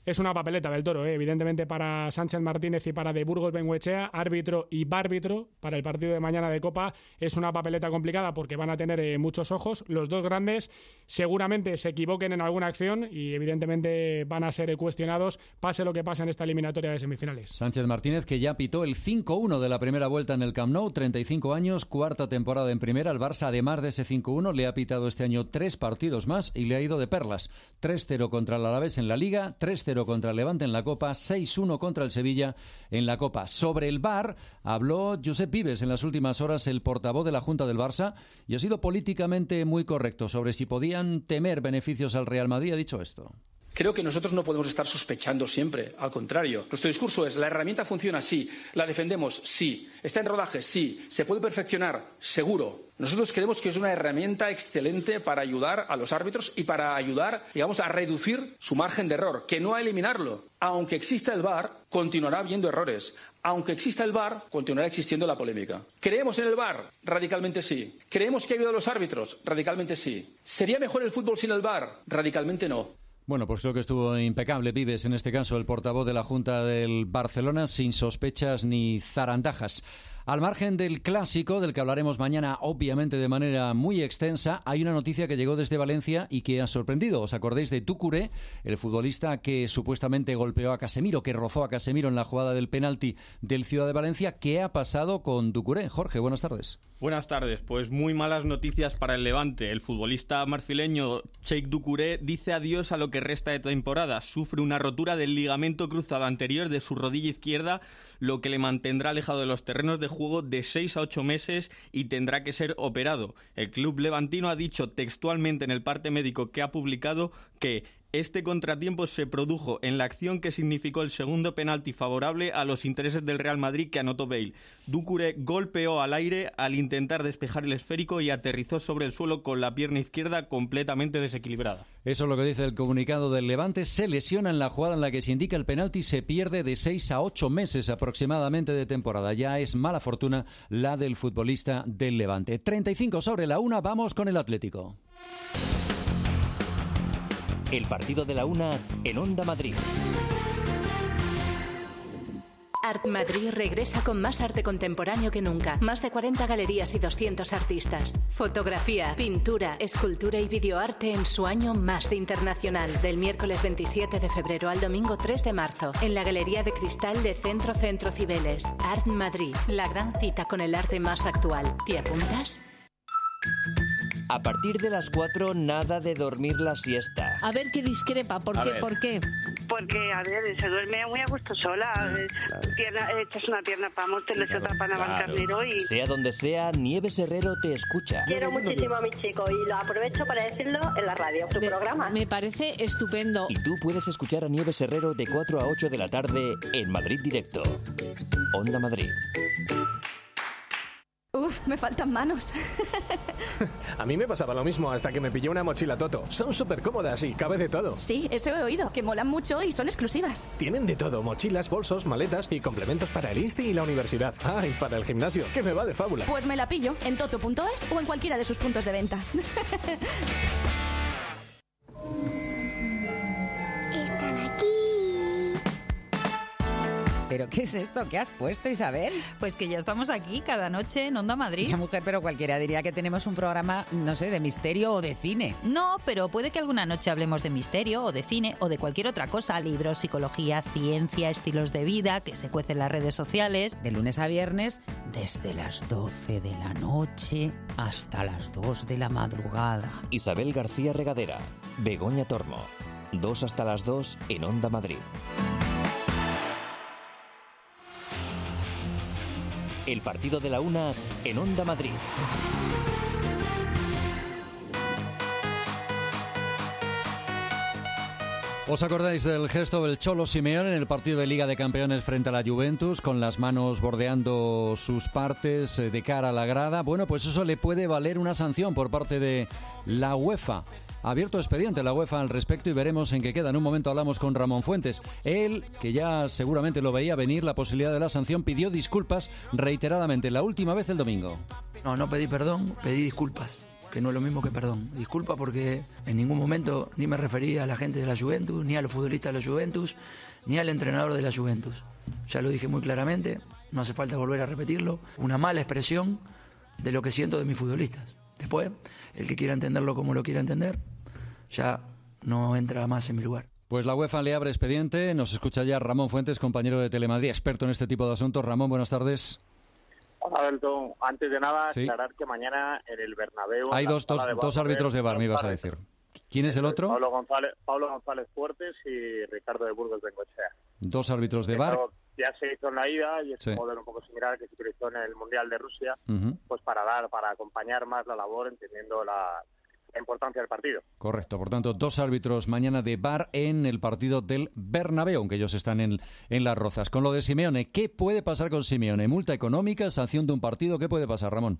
Es una papeleta del Toro, ¿eh? Evidentemente para Sánchez Martínez y para De Burgos Bengoechea, árbitro y bárbitro para el partido de mañana de Copa. Es una papeleta complicada porque van a tener eh, muchos ojos. Los dos grandes seguramente se equivoquen en alguna acción y evidentemente van a ser cuestionados, pase lo que pase en esta eliminatoria de semifinales. Sánchez Martínez, que ya pitó el cinco uno de la primera vuelta en el Camp Nou, treinta y cinco años, cuarta temporada en primera. El Barça, además de ese cinco uno, le ha pitado este año tres partidos más y le ha ido de perlas. tres cero contra el Alavés en la Liga, tres cero contra el Levante en la Copa, seis uno contra el Sevilla en la Copa. Sobre el V A R habló Josep Vives en las últimas horas, el portavoz de la Junta del Barça, y ha sido políticamente muy correcto sobre si podían temer beneficios al Real Madrid. Ha dicho esto. Creo que nosotros no podemos estar sospechando siempre, al contrario. Nuestro discurso es, la herramienta funciona, sí, la defendemos, sí, está en rodaje, sí, se puede perfeccionar, seguro. Nosotros creemos que es una herramienta excelente para ayudar a los árbitros y para ayudar, digamos, a reducir su margen de error, que no a eliminarlo. Aunque exista el V A R, continuará habiendo errores. Aunque exista el V A R, continuará existiendo la polémica. ¿Creemos en el V A R? Radicalmente sí. ¿Creemos que ha habido a los árbitros? Radicalmente sí. ¿Sería mejor el fútbol sin el V A R? Radicalmente no. Bueno, pues creo que estuvo impecable Vives, en este caso el portavoz de la Junta del Barcelona, sin sospechas ni zarandajas. Al margen del clásico, del que hablaremos mañana, obviamente de manera muy extensa, hay una noticia que llegó desde Valencia y que ha sorprendido. ¿Os acordáis de Doucouré, el futbolista que supuestamente golpeó a Casemiro, que rozó a Casemiro en la jugada del penalti del Ciudad de Valencia? ¿Qué ha pasado con Doucouré? Jorge, buenas tardes. Buenas tardes. Pues muy malas noticias para el Levante. El futbolista marfileño Cheikh Doucouré dice adiós a lo que resta de temporada. Sufre una rotura del ligamento cruzado anterior de su rodilla izquierda, lo que le mantendrá alejado de los terrenos de juego de seis a ocho meses y tendrá que ser operado. El club levantino ha dicho textualmente en el parte médico que ha publicado que este contratiempo se produjo en la acción que significó el segundo penalti favorable a los intereses del Real Madrid que anotó Bale. Doucouré golpeó al aire al intentar despejar el esférico y aterrizó sobre el suelo con la pierna izquierda completamente desequilibrada. Eso es lo que dice el comunicado del Levante. Se lesiona en la jugada en la que se indica el penalti, se pierde de seis a ocho meses aproximadamente de temporada. Ya es mala fortuna la del futbolista del Levante. treinta y cinco sobre la una, vamos con el Atlético. El partido de la una en Onda Madrid. Art Madrid regresa con más arte contemporáneo que nunca. Más de cuarenta galerías y doscientos artistas. Fotografía, pintura, escultura y videoarte en su año más internacional. Del miércoles veintisiete de febrero al domingo tres de marzo. En la Galería de Cristal de Centro Centro Cibeles. Art Madrid. La gran cita con el arte más actual. ¿Te apuntas? A partir de las cuatro, nada de dormir la siesta. A ver qué discrepa, ¿por A qué? ver. ¿Por qué? Porque, a ver, se duerme muy a gusto sola. Pierna, echas una pierna para Móstoles y otra para Navalcarnero y... Sea donde sea, Nieves Herrero te escucha. Quiero muchísimo a mi chico y lo aprovecho para decirlo en la radio, tu Me- programa. Me parece estupendo. Y tú puedes escuchar a Nieves Herrero de cuatro a ocho de la tarde en Madrid Directo. Onda Madrid. Uf, me faltan manos. A mí me pasaba lo mismo hasta que me pillé una mochila Toto. Son súper cómodas y cabe de todo. Sí, eso he oído, que molan mucho y son exclusivas. Tienen de todo, mochilas, bolsos, maletas y complementos para el insti y la universidad. Ah, y para el gimnasio, que me va de fábula. Pues me la pillo en toto punto es o en cualquiera de sus puntos de venta. ¿Pero qué es esto? ¿Qué has puesto, Isabel? Pues que ya estamos aquí cada noche en Onda Madrid. Ya, mujer, pero cualquiera diría que tenemos un programa, no sé, de misterio o de cine. No, pero puede que alguna noche hablemos de misterio o de cine o de cualquier otra cosa. Libros, psicología, ciencia, estilos de vida, que se cuecen en las redes sociales. De lunes a viernes, desde las doce de la noche hasta las dos de la madrugada. Isabel García Regadera, Begoña Tormo. Dos hasta las dos en Onda Madrid. El partido de la una en Onda Madrid. ¿Os acordáis del gesto del Cholo Simeone en el partido de Liga de Campeones frente a la Juventus, con las manos bordeando sus partes eh, de cara a la grada? Bueno, pues eso le puede valer una sanción por parte de la UEFA. Ha abierto expediente la UEFA al respecto y veremos en qué queda. En un momento hablamos con Ramón Fuentes. Él, que ya seguramente lo veía venir la posibilidad de la sanción, pidió disculpas reiteradamente, la última vez el domingo. No, no pedí perdón, pedí disculpas. que no es lo mismo que perdón. Disculpa porque en ningún momento ni me referí a la gente de la Juventus, ni a los futbolistas de la Juventus, ni al entrenador de la Juventus. Ya lo dije muy claramente, no hace falta volver a repetirlo. Una mala expresión de lo que siento de mis futbolistas. Después, el que quiera entenderlo como lo quiera entender, ya no entra más en mi lugar. Pues la UEFA le abre expediente. Nos escucha ya Ramón Fuentes, compañero de Telemadrid, experto en este tipo de asuntos. Ramón, buenas tardes. Hola, Alberto. Antes de nada, sí. aclarar que mañana en el Bernabéu... Hay dos, dos, de dos árbitros de V A R, me ibas a decir. ¿Quién es el otro? Pablo González, Pablo González Fuertes y Ricardo de Burgos Bengoechea. Dos árbitros de V A R. Ya se hizo en la ida y es sí. un modelo un poco similar que se utilizó en el Mundial de Rusia, uh-huh. pues para dar, para acompañar más la labor, entendiendo la, la importancia del partido. Correcto, por tanto, dos árbitros mañana de V A R en el partido del Bernabéu, aunque ellos están en, en Las Rozas. Con lo de Simeone, ¿qué puede pasar con Simeone? ¿Multa económica, sanción de un partido? ¿Qué puede pasar, Ramón?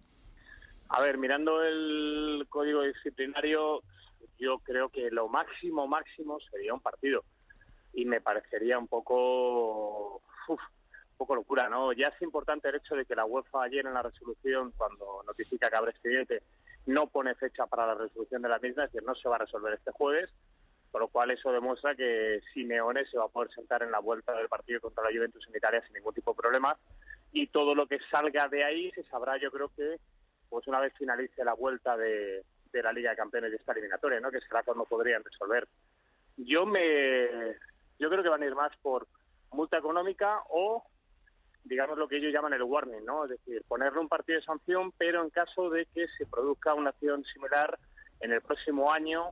A ver, mirando el código disciplinario, yo creo que lo máximo, máximo sería un partido. Y me parecería un poco... Uf, un poco locura, ¿no? Ya es importante el hecho de que la UEFA ayer en la resolución, cuando notifica que abre expediente, no pone fecha para la resolución de la misma, es decir, no se va a resolver este jueves, por lo cual eso demuestra que Simeone se va a poder sentar en la vuelta del partido contra la Juventus en Italia sin ningún tipo de problema, y todo lo que salga de ahí se sabrá, yo creo que, pues una vez finalice la vuelta de, de la Liga de Campeones de esta eliminatoria, ¿no? Que será cuando podrían resolver. Yo me... Yo creo que van a ir más por multa económica o, digamos, lo que ellos llaman el warning, ¿no? Es decir, ponerle un partido de sanción, pero en caso de que se produzca una acción similar en el próximo año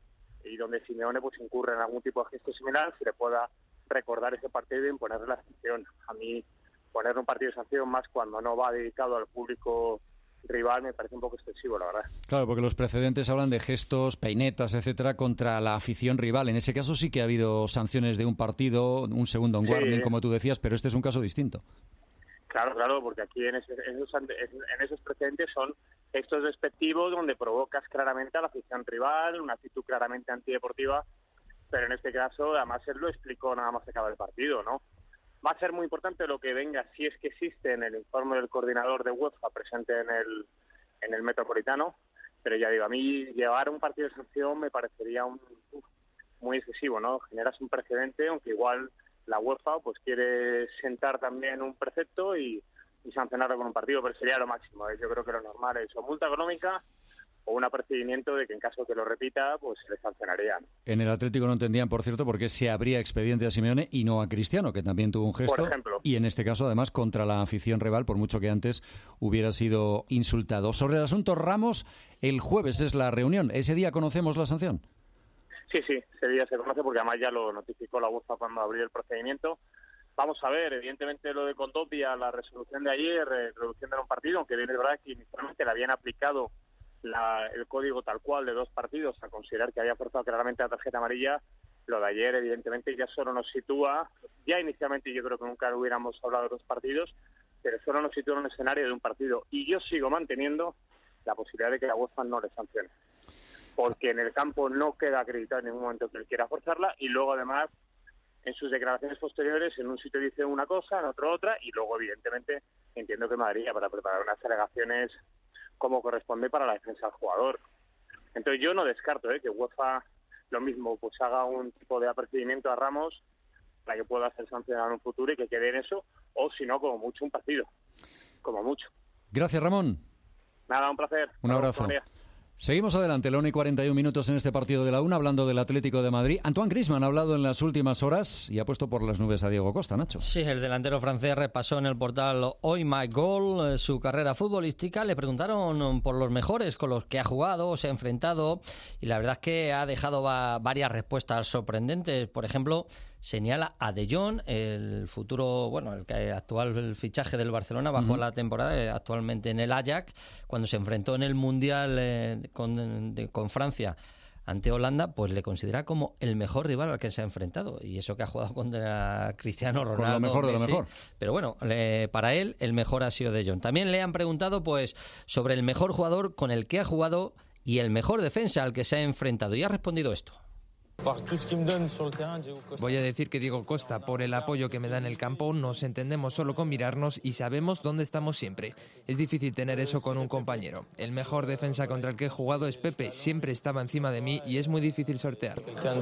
y donde Simeone pues incurre en algún tipo de gesto similar, se le pueda recordar ese partido y imponerle la sanción. A mí, ponerle un partido de sanción más cuando no va dedicado al público rival me parece un poco excesivo, la verdad. Claro, porque los precedentes hablan de gestos, peinetas, etcétera, contra la afición rival. En ese caso sí que ha habido sanciones de un partido, un segundo en warning, sí, como tú decías, pero este es un caso distinto. Claro, claro, porque aquí en, ese, en, esos, en esos precedentes son gestos despectivos donde provocas claramente a la afición rival, una actitud claramente antideportiva, pero en este caso, además, él lo explicó nada más acaba el partido, ¿no? Va a ser muy importante lo que venga, si es que existe en el informe del coordinador de UEFA presente en el en el Metropolitano, pero ya digo, a mí llevar un partido de sanción me parecería un, uf, muy excesivo, ¿no? Generas un precedente, aunque igual la UEFA pues quiere sentar también un precepto y, y sancionarlo con un partido, pero sería lo máximo, ¿eh? Yo creo que lo normal es o multa económica o un apercibimiento de que en caso que lo repita, pues se le sancionaría. En el Atlético no entendían, por cierto, por qué se abría expediente a Simeone y no a Cristiano, que también tuvo un gesto. Por ejemplo. Y en este caso, además, contra la afición rival, por mucho que antes hubiera sido insultado. Sobre el asunto Ramos, el jueves es la reunión. ¿Ese día conocemos la sanción? Sí, sí, ese día se conoce porque además ya lo notificó la UEFA cuando abrió el procedimiento. Vamos a ver, evidentemente lo de Condopia, la resolución de ayer, eh, reducción de un partido, aunque bien es verdad que inicialmente le habían aplicado La, el código tal cual de dos partidos a considerar que había forzado claramente la tarjeta amarilla, lo de ayer evidentemente ya solo nos sitúa, ya inicialmente yo creo que nunca hubiéramos hablado de dos partidos, pero solo nos sitúa en un escenario de un partido, y yo sigo manteniendo la posibilidad de que la UEFA no le sancione, porque en el campo no queda acreditado en ningún momento que él quiera forzarla, y luego además en sus declaraciones posteriores en un sitio dice una cosa, en otro otra, y luego evidentemente entiendo que Madrid para preparar unas alegaciones como corresponde para la defensa del jugador. Entonces yo no descarto ¿eh? que UEFA lo mismo, pues haga un tipo de apercibimiento a Ramos para que pueda ser sancionado en un futuro y que quede en eso, o si no, como mucho un partido, como mucho. Gracias, Ramón. Nada, un placer. Un abrazo. Seguimos adelante, la una y cuarenta y un minutos en este partido de la una, hablando del Atlético de Madrid. Antoine Griezmann ha hablado en las últimas horas y ha puesto por las nubes a Diego Costa, Nacho. Sí, el delantero francés repasó en el portal Hoy My Goal su carrera futbolística. Le preguntaron por los mejores con los que ha jugado, se ha enfrentado, y la verdad es que ha dejado va, varias respuestas sorprendentes. Por ejemplo, señala a De Jong, el futuro, bueno, el actual el fichaje del Barcelona bajo uh-huh. la temporada, actualmente en el Ajax, cuando se enfrentó en el Mundial eh, con, de, con Francia ante Holanda, pues le considera como el mejor rival al que se ha enfrentado, y eso que ha jugado contra Cristiano Ronaldo, con lo mejor de lo Messi. mejor. Pero bueno, le, para él el mejor ha sido De Jong. También le han preguntado pues sobre el mejor jugador con el que ha jugado y el mejor defensa al que se ha enfrentado, y ha respondido esto. Voy a decir que Diego Costa, por el apoyo que me da en el campo, nos entendemos solo con mirarnos y sabemos dónde estamos siempre. Es difícil tener eso con un compañero. El mejor defensa contra el que he jugado es Pepe, siempre estaba encima de mí y es muy difícil sortear.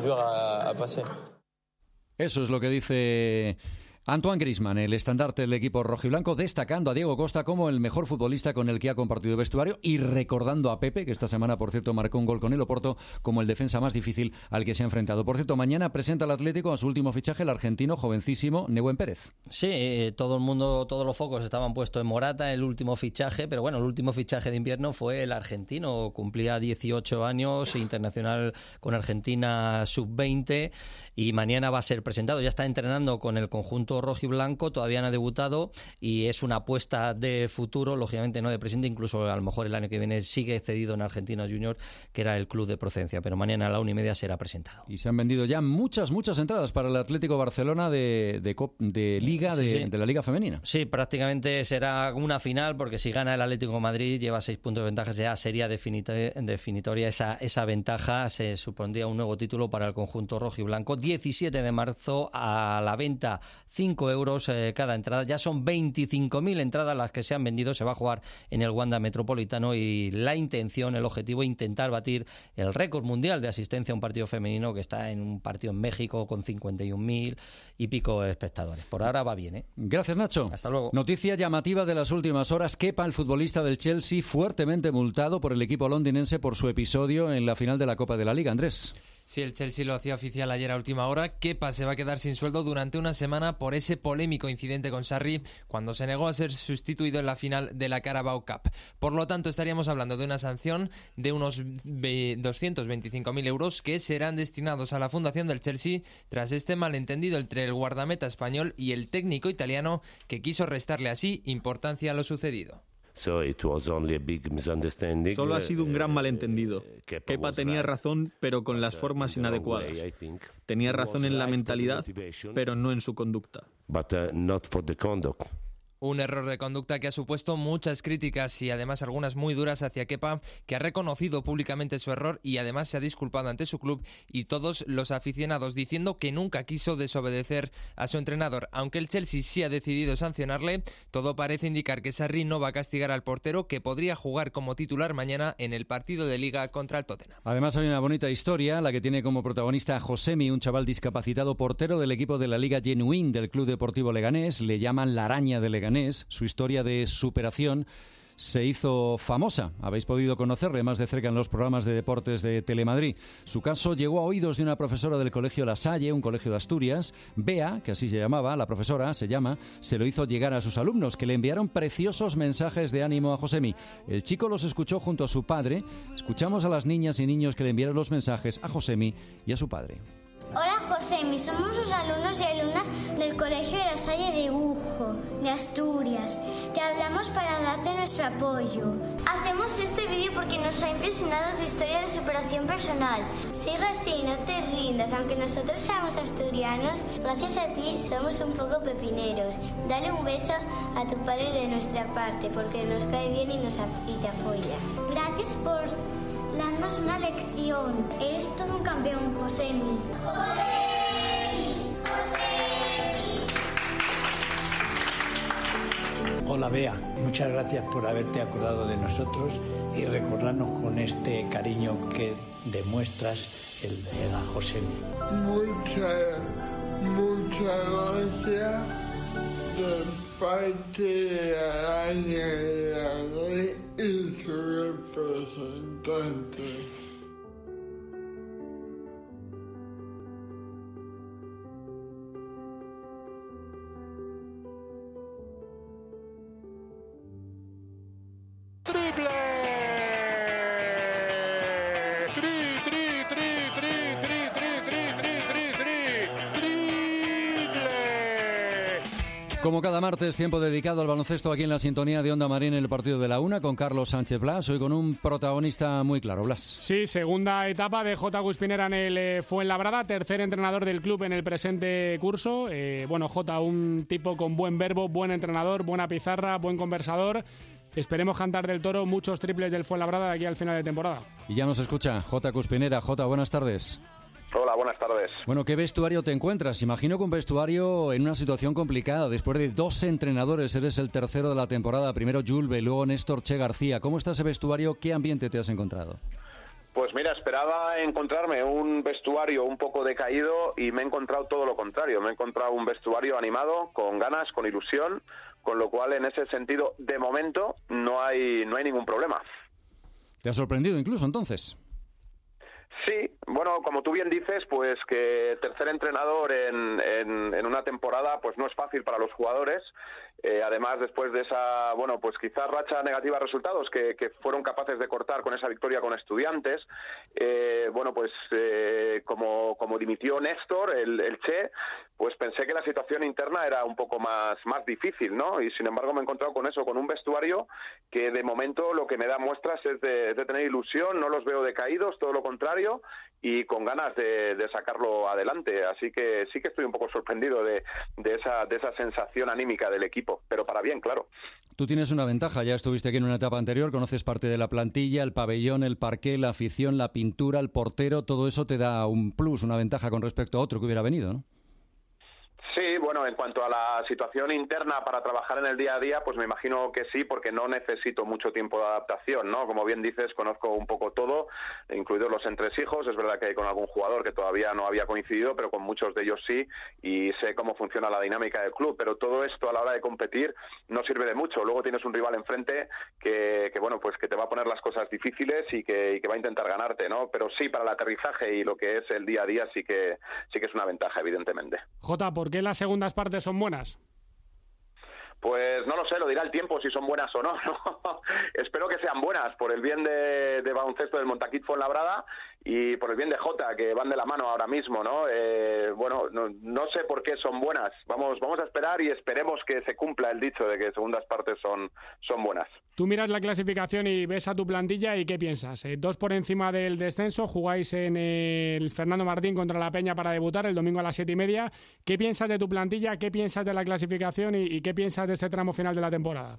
Eso es lo que dice Antoine Griezmann, el estandarte del equipo rojiblanco, destacando a Diego Costa como el mejor futbolista con el que ha compartido vestuario y recordando a Pepe, que esta semana, por cierto, marcó un gol con el Oporto, como el defensa más difícil al que se ha enfrentado. Por cierto, mañana presenta el Atlético a su último fichaje, el argentino jovencísimo Nehuen Pérez. Sí, eh, todo el mundo, todos los focos estaban puestos en Morata, el último fichaje, pero bueno, el último fichaje de invierno fue el argentino, cumplía dieciocho años, internacional con Argentina sub veinte, y mañana va a ser presentado. Ya está entrenando con el conjunto rojiblanco, todavía no ha debutado y es una apuesta de futuro, lógicamente no de presente, incluso a lo mejor el año que viene sigue cedido en Argentinos Juniors, que era el club de procedencia, pero mañana a la una y media será presentado. Y se han vendido ya muchas, muchas entradas para el Atlético Barcelona de, de, de Liga, de, sí, sí. de la Liga Femenina. Sí, prácticamente será una final, porque si gana el Atlético de Madrid, lleva seis puntos de ventaja, ya sería definitoria, definitoria esa, esa ventaja, se supondría un nuevo título para el conjunto rojiblanco. diecisiete de marzo a la venta, cinco euros eh, cada entrada, ya son veinticinco mil entradas las que se han vendido, se va a jugar en el Wanda Metropolitano y la intención, el objetivo, intentar batir el récord mundial de asistencia a un partido femenino que está en un partido en México con cincuenta y un mil y pico espectadores. Por ahora va bien, ¿eh? Gracias, Nacho. Hasta luego. Noticia llamativa de las últimas horas, Kepa, el futbolista del Chelsea, fuertemente multado por el equipo londinense por su episodio en la final de la Copa de la Liga. Andrés. Sí, el Chelsea lo hacía oficial ayer a última hora. Kepa se va a quedar sin sueldo durante una semana por ese polémico incidente con Sarri cuando se negó a ser sustituido en la final de la Carabao Cup. Por lo tanto, estaríamos hablando de una sanción de unos doscientos veinticinco mil euros que serán destinados a la fundación del Chelsea tras este malentendido entre el guardameta español y el técnico italiano, que quiso restarle así importancia a lo sucedido. So it was only a big misunderstanding. Solo ha sido un gran malentendido. Kepa tenía razón, pero con las formas inadecuadas. Tenía razón en la mentalidad, pero no en su conducta. But uh, not for the conduct. Un error de conducta que ha supuesto muchas críticas y además algunas muy duras hacia Kepa, que ha reconocido públicamente su error y además se ha disculpado ante su club y todos los aficionados, diciendo que nunca quiso desobedecer a su entrenador. Aunque el Chelsea sí ha decidido sancionarle, todo parece indicar que Sarri no va a castigar al portero, que podría jugar como titular mañana en el partido de Liga contra el Tottenham. Además hay una bonita historia, la que tiene como protagonista a Josemi, un chaval discapacitado portero del equipo de la Liga Genuín del Club Deportivo Leganés. Le llaman la araña de Leganés. Su historia de superación se hizo famosa. Habéis podido conocerle más de cerca en los programas de deportes de Telemadrid. Su caso llegó a oídos de una profesora del colegio La Salle, un colegio de Asturias. Bea, que así se llamaba, la profesora se llama, se lo hizo llegar a sus alumnos, que le enviaron preciosos mensajes de ánimo a Josemi. El chico los escuchó junto a su padre. Escuchamos a las niñas y niños que le enviaron los mensajes a Josemi y a su padre. Hola Josemi, somos los alumnos y alumnas del Colegio de la Salle de Ujo, de Asturias. Te hablamos para darte nuestro apoyo. Hacemos este vídeo porque nos ha impresionado tu historia de superación personal. Sigue así, no te rindas, aunque nosotros seamos asturianos, gracias a ti somos un poco pepineros. Dale un beso a tu padre de nuestra parte, porque nos cae bien y, nos, y te apoya. Gracias por darnos una lección. Eres todo un campeón, Josemi. Josemi, Josemi. Hola Bea, muchas gracias por haberte acordado de nosotros y recordarnos con este cariño que demuestras el, el a Josemi. Muchas, muchas gracias de parte de la Araña de la Ley y su representante. ¡Triple! ¡Tri, tri, tri, tri, tri, tri, tri, tri, tri, tri, triple! Como cada martes, tiempo dedicado al baloncesto aquí en la sintonía de Onda Marín en el partido de la una con Carlos Sánchez Blas, hoy con un protagonista muy claro, Blas. Sí, segunda etapa de Jota Cuspinera en el eh, Fuenlabrada, tercer entrenador del club en el presente curso. Eh, bueno, Jota, un tipo con buen verbo, buen entrenador, buena pizarra, buen conversador. Esperemos cantar del Toro muchos triples del Fuenlabrada de aquí al final de temporada. Y ya nos escucha Jota Cuspinera. Jota, buenas tardes. Hola, Hola, buenas tardes. Bueno, ¿qué vestuario te encuentras? Imagino que un vestuario en una situación complicada. Después de dos entrenadores, eres el tercero de la temporada. Primero Julve, luego Néstor Che García. ¿Cómo está ese vestuario? ¿Qué ambiente te has encontrado? Pues mira, esperaba encontrarme un vestuario un poco decaído y me he encontrado todo lo contrario. Me he encontrado un vestuario animado, con ganas, con ilusión, con lo cual en ese sentido, de momento, no hay, no hay ningún problema. ¿Te ha sorprendido incluso entonces? Sí, bueno, como tú bien dices, pues que tercer entrenador en, en, en una temporada pues no es fácil para los jugadores. Eh, además, después de esa, bueno, pues quizás racha negativa de resultados que, que fueron capaces de cortar con esa victoria con Estudiantes, eh, bueno, pues eh, como, como dimitió Néstor, el, el Che, pues pensé que la situación interna era un poco más, más difícil, ¿no? Y sin embargo me he encontrado con eso, con un vestuario que de momento lo que me da muestras es de, de tener ilusión, no los veo decaídos, todo lo contrario, y con ganas de, de sacarlo adelante. Así que sí que estoy un poco sorprendido de, de, esa, de esa sensación anímica del equipo, pero para bien, claro. Tú tienes una ventaja, ya estuviste aquí en una etapa anterior, conoces parte de la plantilla, el pabellón, el parqué, la afición, la pintura, el portero, todo eso te da un plus, una ventaja con respecto a otro que hubiera venido, ¿no? Sí, bueno, en cuanto a la situación interna para trabajar en el día a día, pues me imagino que sí, porque no necesito mucho tiempo de adaptación, ¿no? Como bien dices, conozco un poco todo, incluidos los entresijos. Es verdad que hay con algún jugador que todavía no había coincidido, pero con muchos de ellos sí, y sé cómo funciona la dinámica del club. Pero todo esto a la hora de competir no sirve de mucho. Luego tienes un rival enfrente que, que bueno, pues que te va a poner las cosas difíciles y que, y que va a intentar ganarte, ¿no? Pero sí, para el aterrizaje y lo que es el día a día sí que sí que es una ventaja, evidentemente. Jota, ¿por qué las segundas partes son buenas? Pues no lo sé, lo dirá el tiempo si son buenas o no, ¿no? Espero que sean buenas por el bien de, de baloncesto del Montaquit Fuenlabrada y por el bien de Jota, que van de la mano ahora mismo, ¿no? Eh, bueno, no, no sé por qué son buenas. Vamos, vamos a esperar y esperemos que se cumpla el dicho de que segundas partes son, son buenas. Tú miras la clasificación y ves a tu plantilla y ¿qué piensas? Eh, dos por encima del descenso, jugáis en el Fernando Martín contra la Peña para debutar el domingo a las siete y media. ¿Qué piensas de tu plantilla? ¿Qué piensas de la clasificación? ¿Y, y qué piensas de este tramo final de la temporada?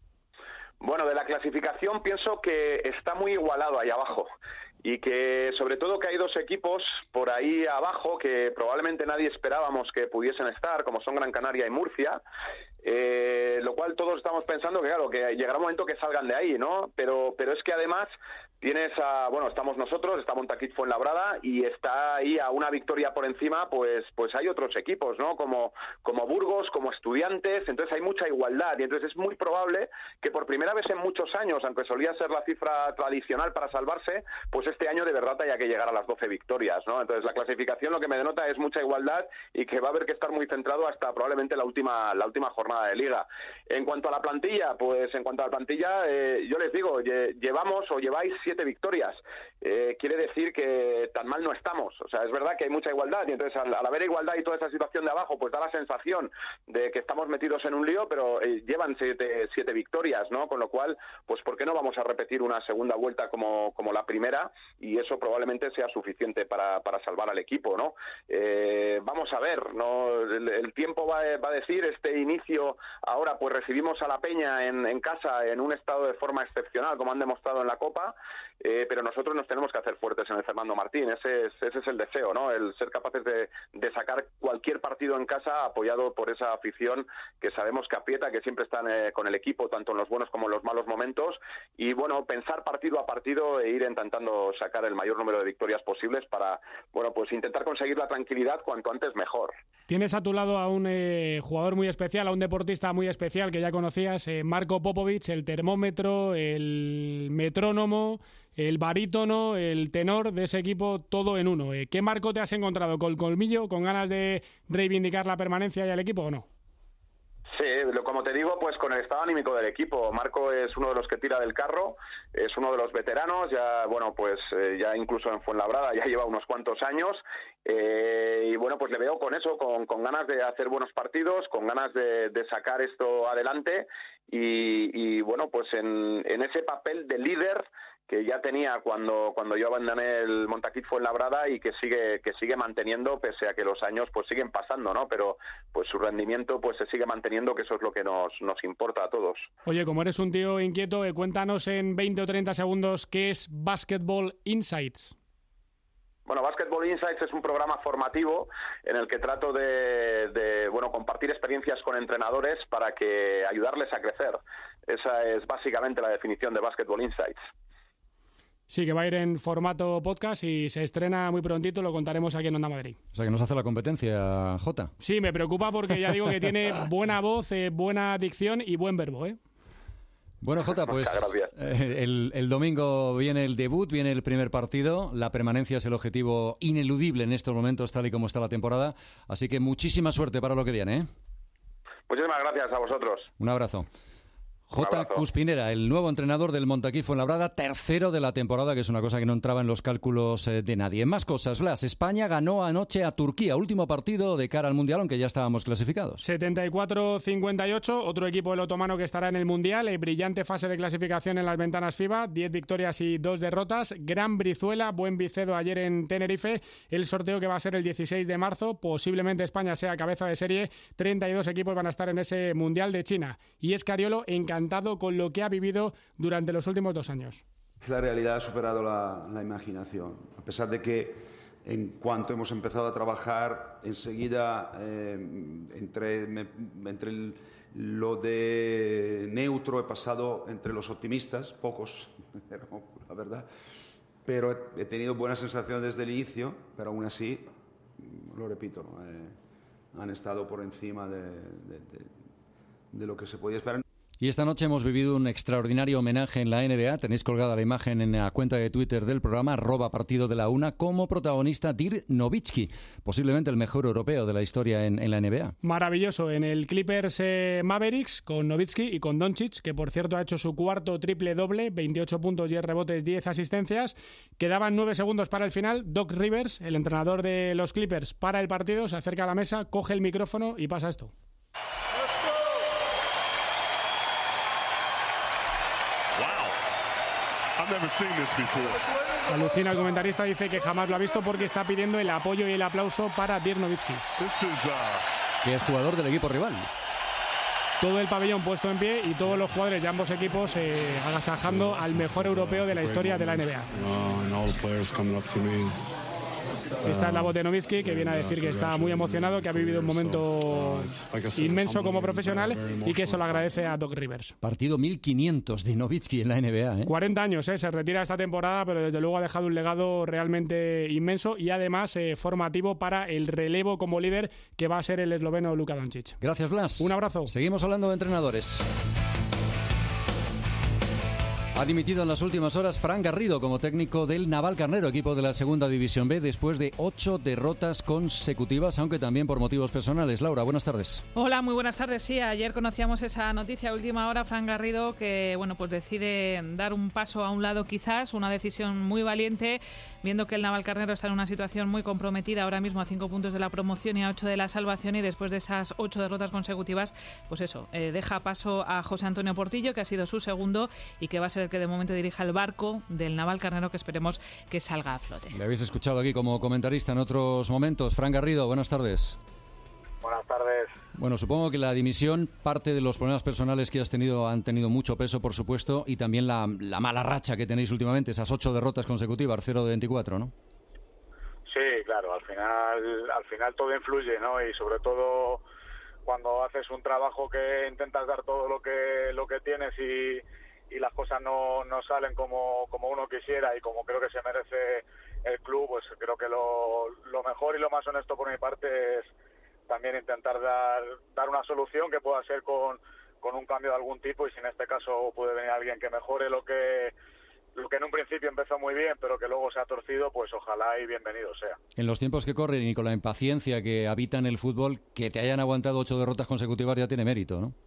Bueno, de la clasificación pienso que está muy igualado ahí abajo y que sobre todo que hay dos equipos por ahí abajo que probablemente nadie esperábamos que pudiesen estar, como son Gran Canaria y Murcia, eh, lo cual todos estamos pensando que claro, que llegará un momento que salgan de ahí, ¿no? Pero, pero es que además tienes a, bueno, estamos nosotros, está Montaquit Fuenlabrada y está ahí a una victoria por encima, pues, pues hay otros equipos, ¿no? Como, como Burgos, como Estudiantes, entonces hay mucha igualdad y entonces es muy probable que por primera vez en muchos años, aunque solía ser la cifra tradicional para salvarse, pues este año de verdad haya que llegar a las doce victorias, ¿no? Entonces la clasificación lo que me denota es mucha igualdad y que va a haber que estar muy centrado hasta probablemente la última, la última jornada de liga. En cuanto a la plantilla, pues en cuanto a la plantilla, eh, yo les digo, lle- llevamos o lleváis siete victorias. Eh, quiere decir que tan mal no estamos. O sea, es verdad que hay mucha igualdad y entonces al, al haber igualdad y toda esa situación de abajo, pues da la sensación de que estamos metidos en un lío, pero eh, llevan siete, siete victorias, ¿no? Con lo cual, pues ¿por qué no vamos a repetir una segunda vuelta como, como la primera? Y eso probablemente sea suficiente para, para salvar al equipo, ¿no? Eh, vamos a ver, ¿no? El, el tiempo va, va a decir, este inicio ahora, pues recibimos a la Peña en, en casa en un estado de forma excepcional, como han demostrado en la Copa, eh, pero nosotros nos tenemos que hacer fuertes en el Fernando Martín. Ese es, ese es el deseo, ¿no? El ser capaces de, de sacar cualquier partido en casa apoyado por esa afición que sabemos que aprieta, que siempre están eh, con el equipo, tanto en los buenos como en los malos momentos, y bueno, pensar partido a partido e ir intentando sacar el mayor número de victorias posibles para, bueno, pues intentar conseguir la tranquilidad cuanto antes mejor. Tienes a tu lado a un eh, jugador muy especial, a un deportista muy especial que ya conocías, eh, Marco Popovic, el termómetro, el metrónomo, el barítono, el tenor de ese equipo, todo en uno. Eh, ¿Qué Marco te has encontrado? ¿Con colmillo? ¿Con ganas de reivindicar la permanencia y al equipo o no? Sí, lo- como te digo, pues con el estado anímico del equipo. Marco es uno de los que tira del carro, es uno de los veteranos, ya bueno, pues eh, ya incluso en Fuenlabrada ya lleva unos cuantos años, eh, y bueno, pues le veo con eso, con, con ganas de hacer buenos partidos, con ganas de, de sacar esto adelante y, y bueno, pues en, en ese papel de líder que ya tenía cuando cuando yo abandoné el Montaquit Fuenlabrada y que sigue que sigue manteniendo pese a que los años pues siguen pasando, ¿no? Pero pues su rendimiento pues se sigue manteniendo, que eso es lo que nos nos importa a todos. Oye, como eres un tío inquieto, eh, cuéntanos en veinte o treinta segundos qué es Basketball Insights. Bueno, Basketball Insights es un programa formativo en el que trato de, de bueno, compartir experiencias con entrenadores para que ayudarles a crecer. Esa es básicamente la definición de Basketball Insights. Sí, que va a ir en formato podcast y se estrena muy prontito, lo contaremos aquí en Onda Madrid. O sea, que nos hace la competencia, Jota. Sí, me preocupa porque ya digo que tiene buena voz, eh, buena dicción y buen verbo, ¿eh? Bueno, Jota, pues eh, el, el domingo viene el debut, viene el primer partido. La permanencia es el objetivo ineludible en estos momentos, tal y como está la temporada. Así que muchísima suerte para lo que viene, ¿eh? Muchísimas gracias a vosotros. Un abrazo. Jota Cuspinera, el nuevo entrenador del Montaquí Fuenlabrada, tercero de la temporada, que es una cosa que no entraba en los cálculos eh, de nadie. Más cosas, Blas. España ganó anoche a Turquía, último partido de cara al Mundial, aunque ya estábamos clasificados. setenta y cuatro a cincuenta y ocho, otro equipo el otomano que estará en el Mundial, eh, brillante fase de clasificación en las ventanas FIBA, diez victorias y dos derrotas, gran Brizuela, buen Vicedo ayer en Tenerife, el sorteo que va a ser el dieciséis de marzo, posiblemente España sea cabeza de serie, treinta y dos equipos van a estar en ese Mundial de China, y Escariolo encantado con lo que ha vivido durante los últimos dos años. La realidad ha superado la, la imaginación, a pesar de que en cuanto hemos empezado a trabajar, enseguida eh, entre, me, entre el, lo de neutro he pasado entre los optimistas, pocos, la verdad, pero he, he tenido buena sensación desde el inicio, pero aún así, lo repito, eh, han estado por encima de, de, de, de lo que se podía esperar. Y esta noche hemos vivido un extraordinario homenaje en la N B A. Tenéis colgada la imagen en la cuenta de Twitter del programa, arroba partido de la una, como protagonista Dirk Nowitzki, posiblemente el mejor europeo de la historia en, en la N B A. Maravilloso, en el Clippers eh, Mavericks, con Nowitzki y con Doncic, que por cierto ha hecho su cuarto triple doble, veintiocho puntos, diez rebotes, diez asistencias. Quedaban nueve segundos para el final. Doc Rivers, el entrenador de los Clippers, para el partido, se acerca a la mesa, coge el micrófono y pasa esto. Alucina el comentarista, dice que jamás lo ha visto porque está pidiendo el apoyo y el aplauso para Dirk Nowitzki, que es jugador del equipo rival. Todo el pabellón puesto en pie y todos los jugadores de ambos equipos eh, agasajando al mejor europeo de la historia de la N B A. Esta es la voz de Nowitzki, que viene a decir que está muy emocionado, que ha vivido un momento inmenso como profesional y que se lo agradece a Doc Rivers. Partido mil quinientos de Nowitzki en la N B A. ¿eh? cuarenta años, ¿eh? Se retira esta temporada, pero desde luego ha dejado un legado realmente inmenso y además eh, formativo para el relevo como líder que va a ser el esloveno Luka Doncic. Gracias, Blas. Un abrazo. Seguimos hablando de entrenadores. Ha dimitido en las últimas horas Fran Garrido como técnico del Navalcarnero, equipo de la Segunda División B, después de ocho derrotas consecutivas, aunque también por motivos personales. Laura, buenas tardes. Hola, muy buenas tardes. Sí, ayer conocíamos esa noticia a última hora, Fran Garrido, que bueno, pues decide dar un paso a un lado quizás, una decisión muy valiente, viendo que el Navalcarnero está en una situación muy comprometida ahora mismo a cinco puntos de la promoción y a ocho de la salvación, y después de esas ocho derrotas consecutivas, pues eso, eh, deja paso a José Antonio Portillo, que ha sido su segundo y que va a ser el que de momento dirija el barco del Navalcarnero, que esperemos que salga a flote. Le habéis escuchado aquí como comentarista en otros momentos. Fran Garrido, buenas tardes. Buenas tardes. Bueno, supongo que la dimisión, parte de los problemas personales que has tenido, han tenido mucho peso, por supuesto, y también la, la mala racha que tenéis últimamente, esas ocho derrotas consecutivas, cero de veinticuatro, ¿no? Sí, claro, al final, al final todo influye, ¿no? Y sobre todo cuando haces un trabajo que intentas dar todo lo que lo que tienes y y las cosas no, no salen como, como uno quisiera y como creo que se merece el club, pues creo que lo, lo mejor y lo más honesto por mi parte es también intentar dar dar una solución que pueda ser con, con un cambio de algún tipo, y si en este caso puede venir alguien que mejore lo que lo que en un principio empezó muy bien pero que luego se ha torcido, pues ojalá y bienvenido sea. En los tiempos que corren y con la impaciencia que habita en el fútbol, que te hayan aguantado ocho derrotas consecutivas ya tiene mérito, ¿no?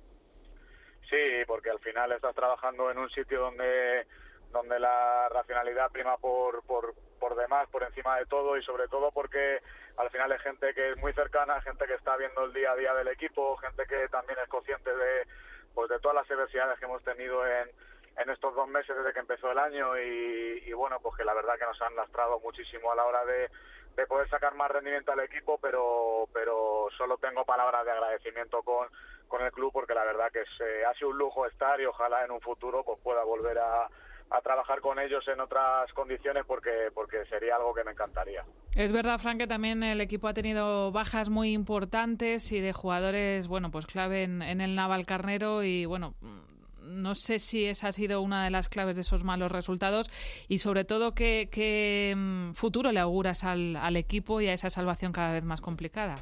Sí, porque al final estás trabajando en un sitio donde donde la racionalidad prima por, por, por demás, por encima de todo, y sobre todo porque al final hay gente que es muy cercana, gente que está viendo el día a día del equipo, gente que también es consciente de, pues de todas las adversidades que hemos tenido en, en estos dos meses desde que empezó el año y, y bueno, pues que la verdad que nos han lastrado muchísimo a la hora de, de poder sacar más rendimiento al equipo, pero, pero solo tengo palabras de agradecimiento con con el club, porque la verdad que es, eh, ha sido un lujo estar y ojalá en un futuro pues pueda volver a, a trabajar con ellos en otras condiciones porque porque sería algo que me encantaría. Es verdad, Fran, que también el equipo ha tenido bajas muy importantes y de jugadores, bueno, pues clave en, en el Navalcarnero y, bueno, no sé si esa ha sido una de las claves de esos malos resultados y, sobre todo, qué, qué futuro le auguras al, al equipo y a esa salvación cada vez más complicada.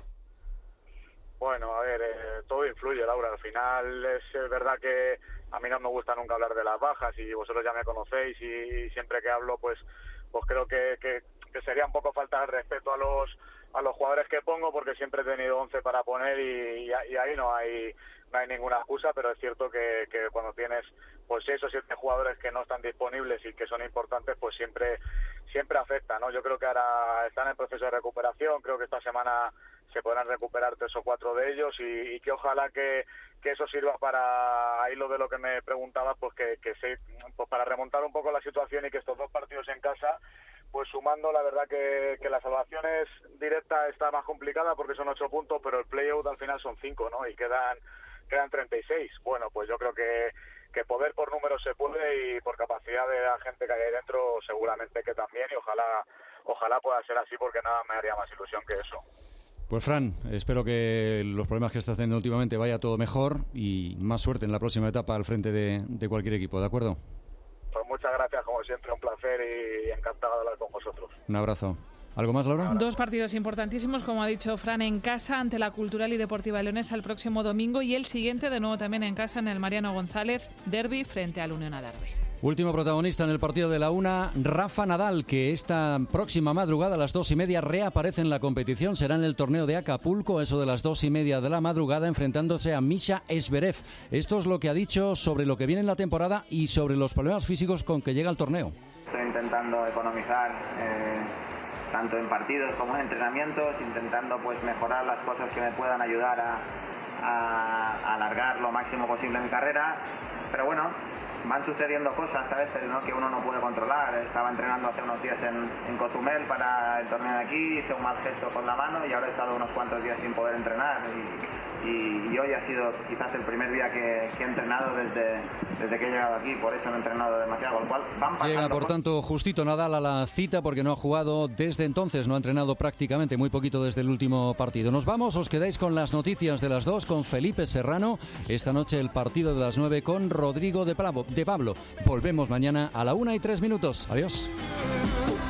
Bueno, a ver, eh, todo influye, Laura. Al final es eh, verdad que a mí no me gusta nunca hablar de las bajas y vosotros ya me conocéis y, y siempre que hablo, pues pues creo que, que, que sería un poco falta de respeto a los a los jugadores que pongo porque siempre he tenido once para poner y, y, y ahí no hay no hay ninguna excusa, pero es cierto que, que cuando tienes pues seis o siete jugadores que no están disponibles y que son importantes, pues siempre siempre afecta, ¿no? Yo creo que ahora están en proceso de recuperación, creo que esta semana se podrán recuperar tres o cuatro de ellos y, y que ojalá que, que eso sirva para, ahí lo de lo que me preguntabas, pues que, que se, pues para remontar un poco la situación y que estos dos partidos en casa, pues sumando, la verdad que, que la salvación es directa, está más complicada porque son ocho puntos, pero el play-out al final son cinco, ¿no? Y quedan quedan treinta y seis. Bueno, pues yo creo que, que poder por números se puede y por capacidad de la gente que hay ahí dentro seguramente que también y ojalá ojalá pueda ser así porque nada me haría más ilusión que eso. Pues Fran, espero que los problemas que estás teniendo últimamente vaya todo mejor y más suerte en la próxima etapa al frente de, de cualquier equipo, ¿de acuerdo? Pues muchas gracias, como siempre, un placer y encantado de hablar con vosotros. Un abrazo. ¿Algo más, Laura? Dos partidos importantísimos, como ha dicho Fran, en casa ante la Cultural y Deportiva Leonesa el próximo domingo y el siguiente de nuevo también en casa en el Mariano González Derby frente al Unión Adarve. Último protagonista en el partido de la una, Rafa Nadal, que esta próxima madrugada a las dos y media reaparece en la competición. Será en el torneo de Acapulco, eso de las dos y media de la madrugada, enfrentándose a Misha Zverev. Esto es lo que ha dicho sobre lo que viene en la temporada y sobre los problemas físicos con que llega al torneo. Estoy intentando economizar eh, tanto en partidos como en entrenamientos, intentando pues mejorar las cosas que me puedan ayudar a, a, a alargar lo máximo posible mi carrera. Pero bueno, van sucediendo cosas a veces, ¿no?, que uno no puede controlar. Estaba entrenando hace unos días en, en Cozumel para el torneo de aquí, hice un mal gesto con la mano y ahora he estado unos cuantos días sin poder entrenar y, y, y hoy ha sido quizás el primer día que, que he entrenado desde, desde que he llegado aquí, por eso no he entrenado demasiado, con lo cual van pasando. Llega por tanto justito Nadal a la cita porque no ha jugado desde entonces, no ha entrenado prácticamente, muy poquito desde el último partido. Nos vamos, os quedáis con las noticias de las dos, con Felipe Serrano, esta noche el partido de las nueve con Rodrigo de Pablo. De Pablo. Volvemos mañana a la una y tres minutos. Adiós.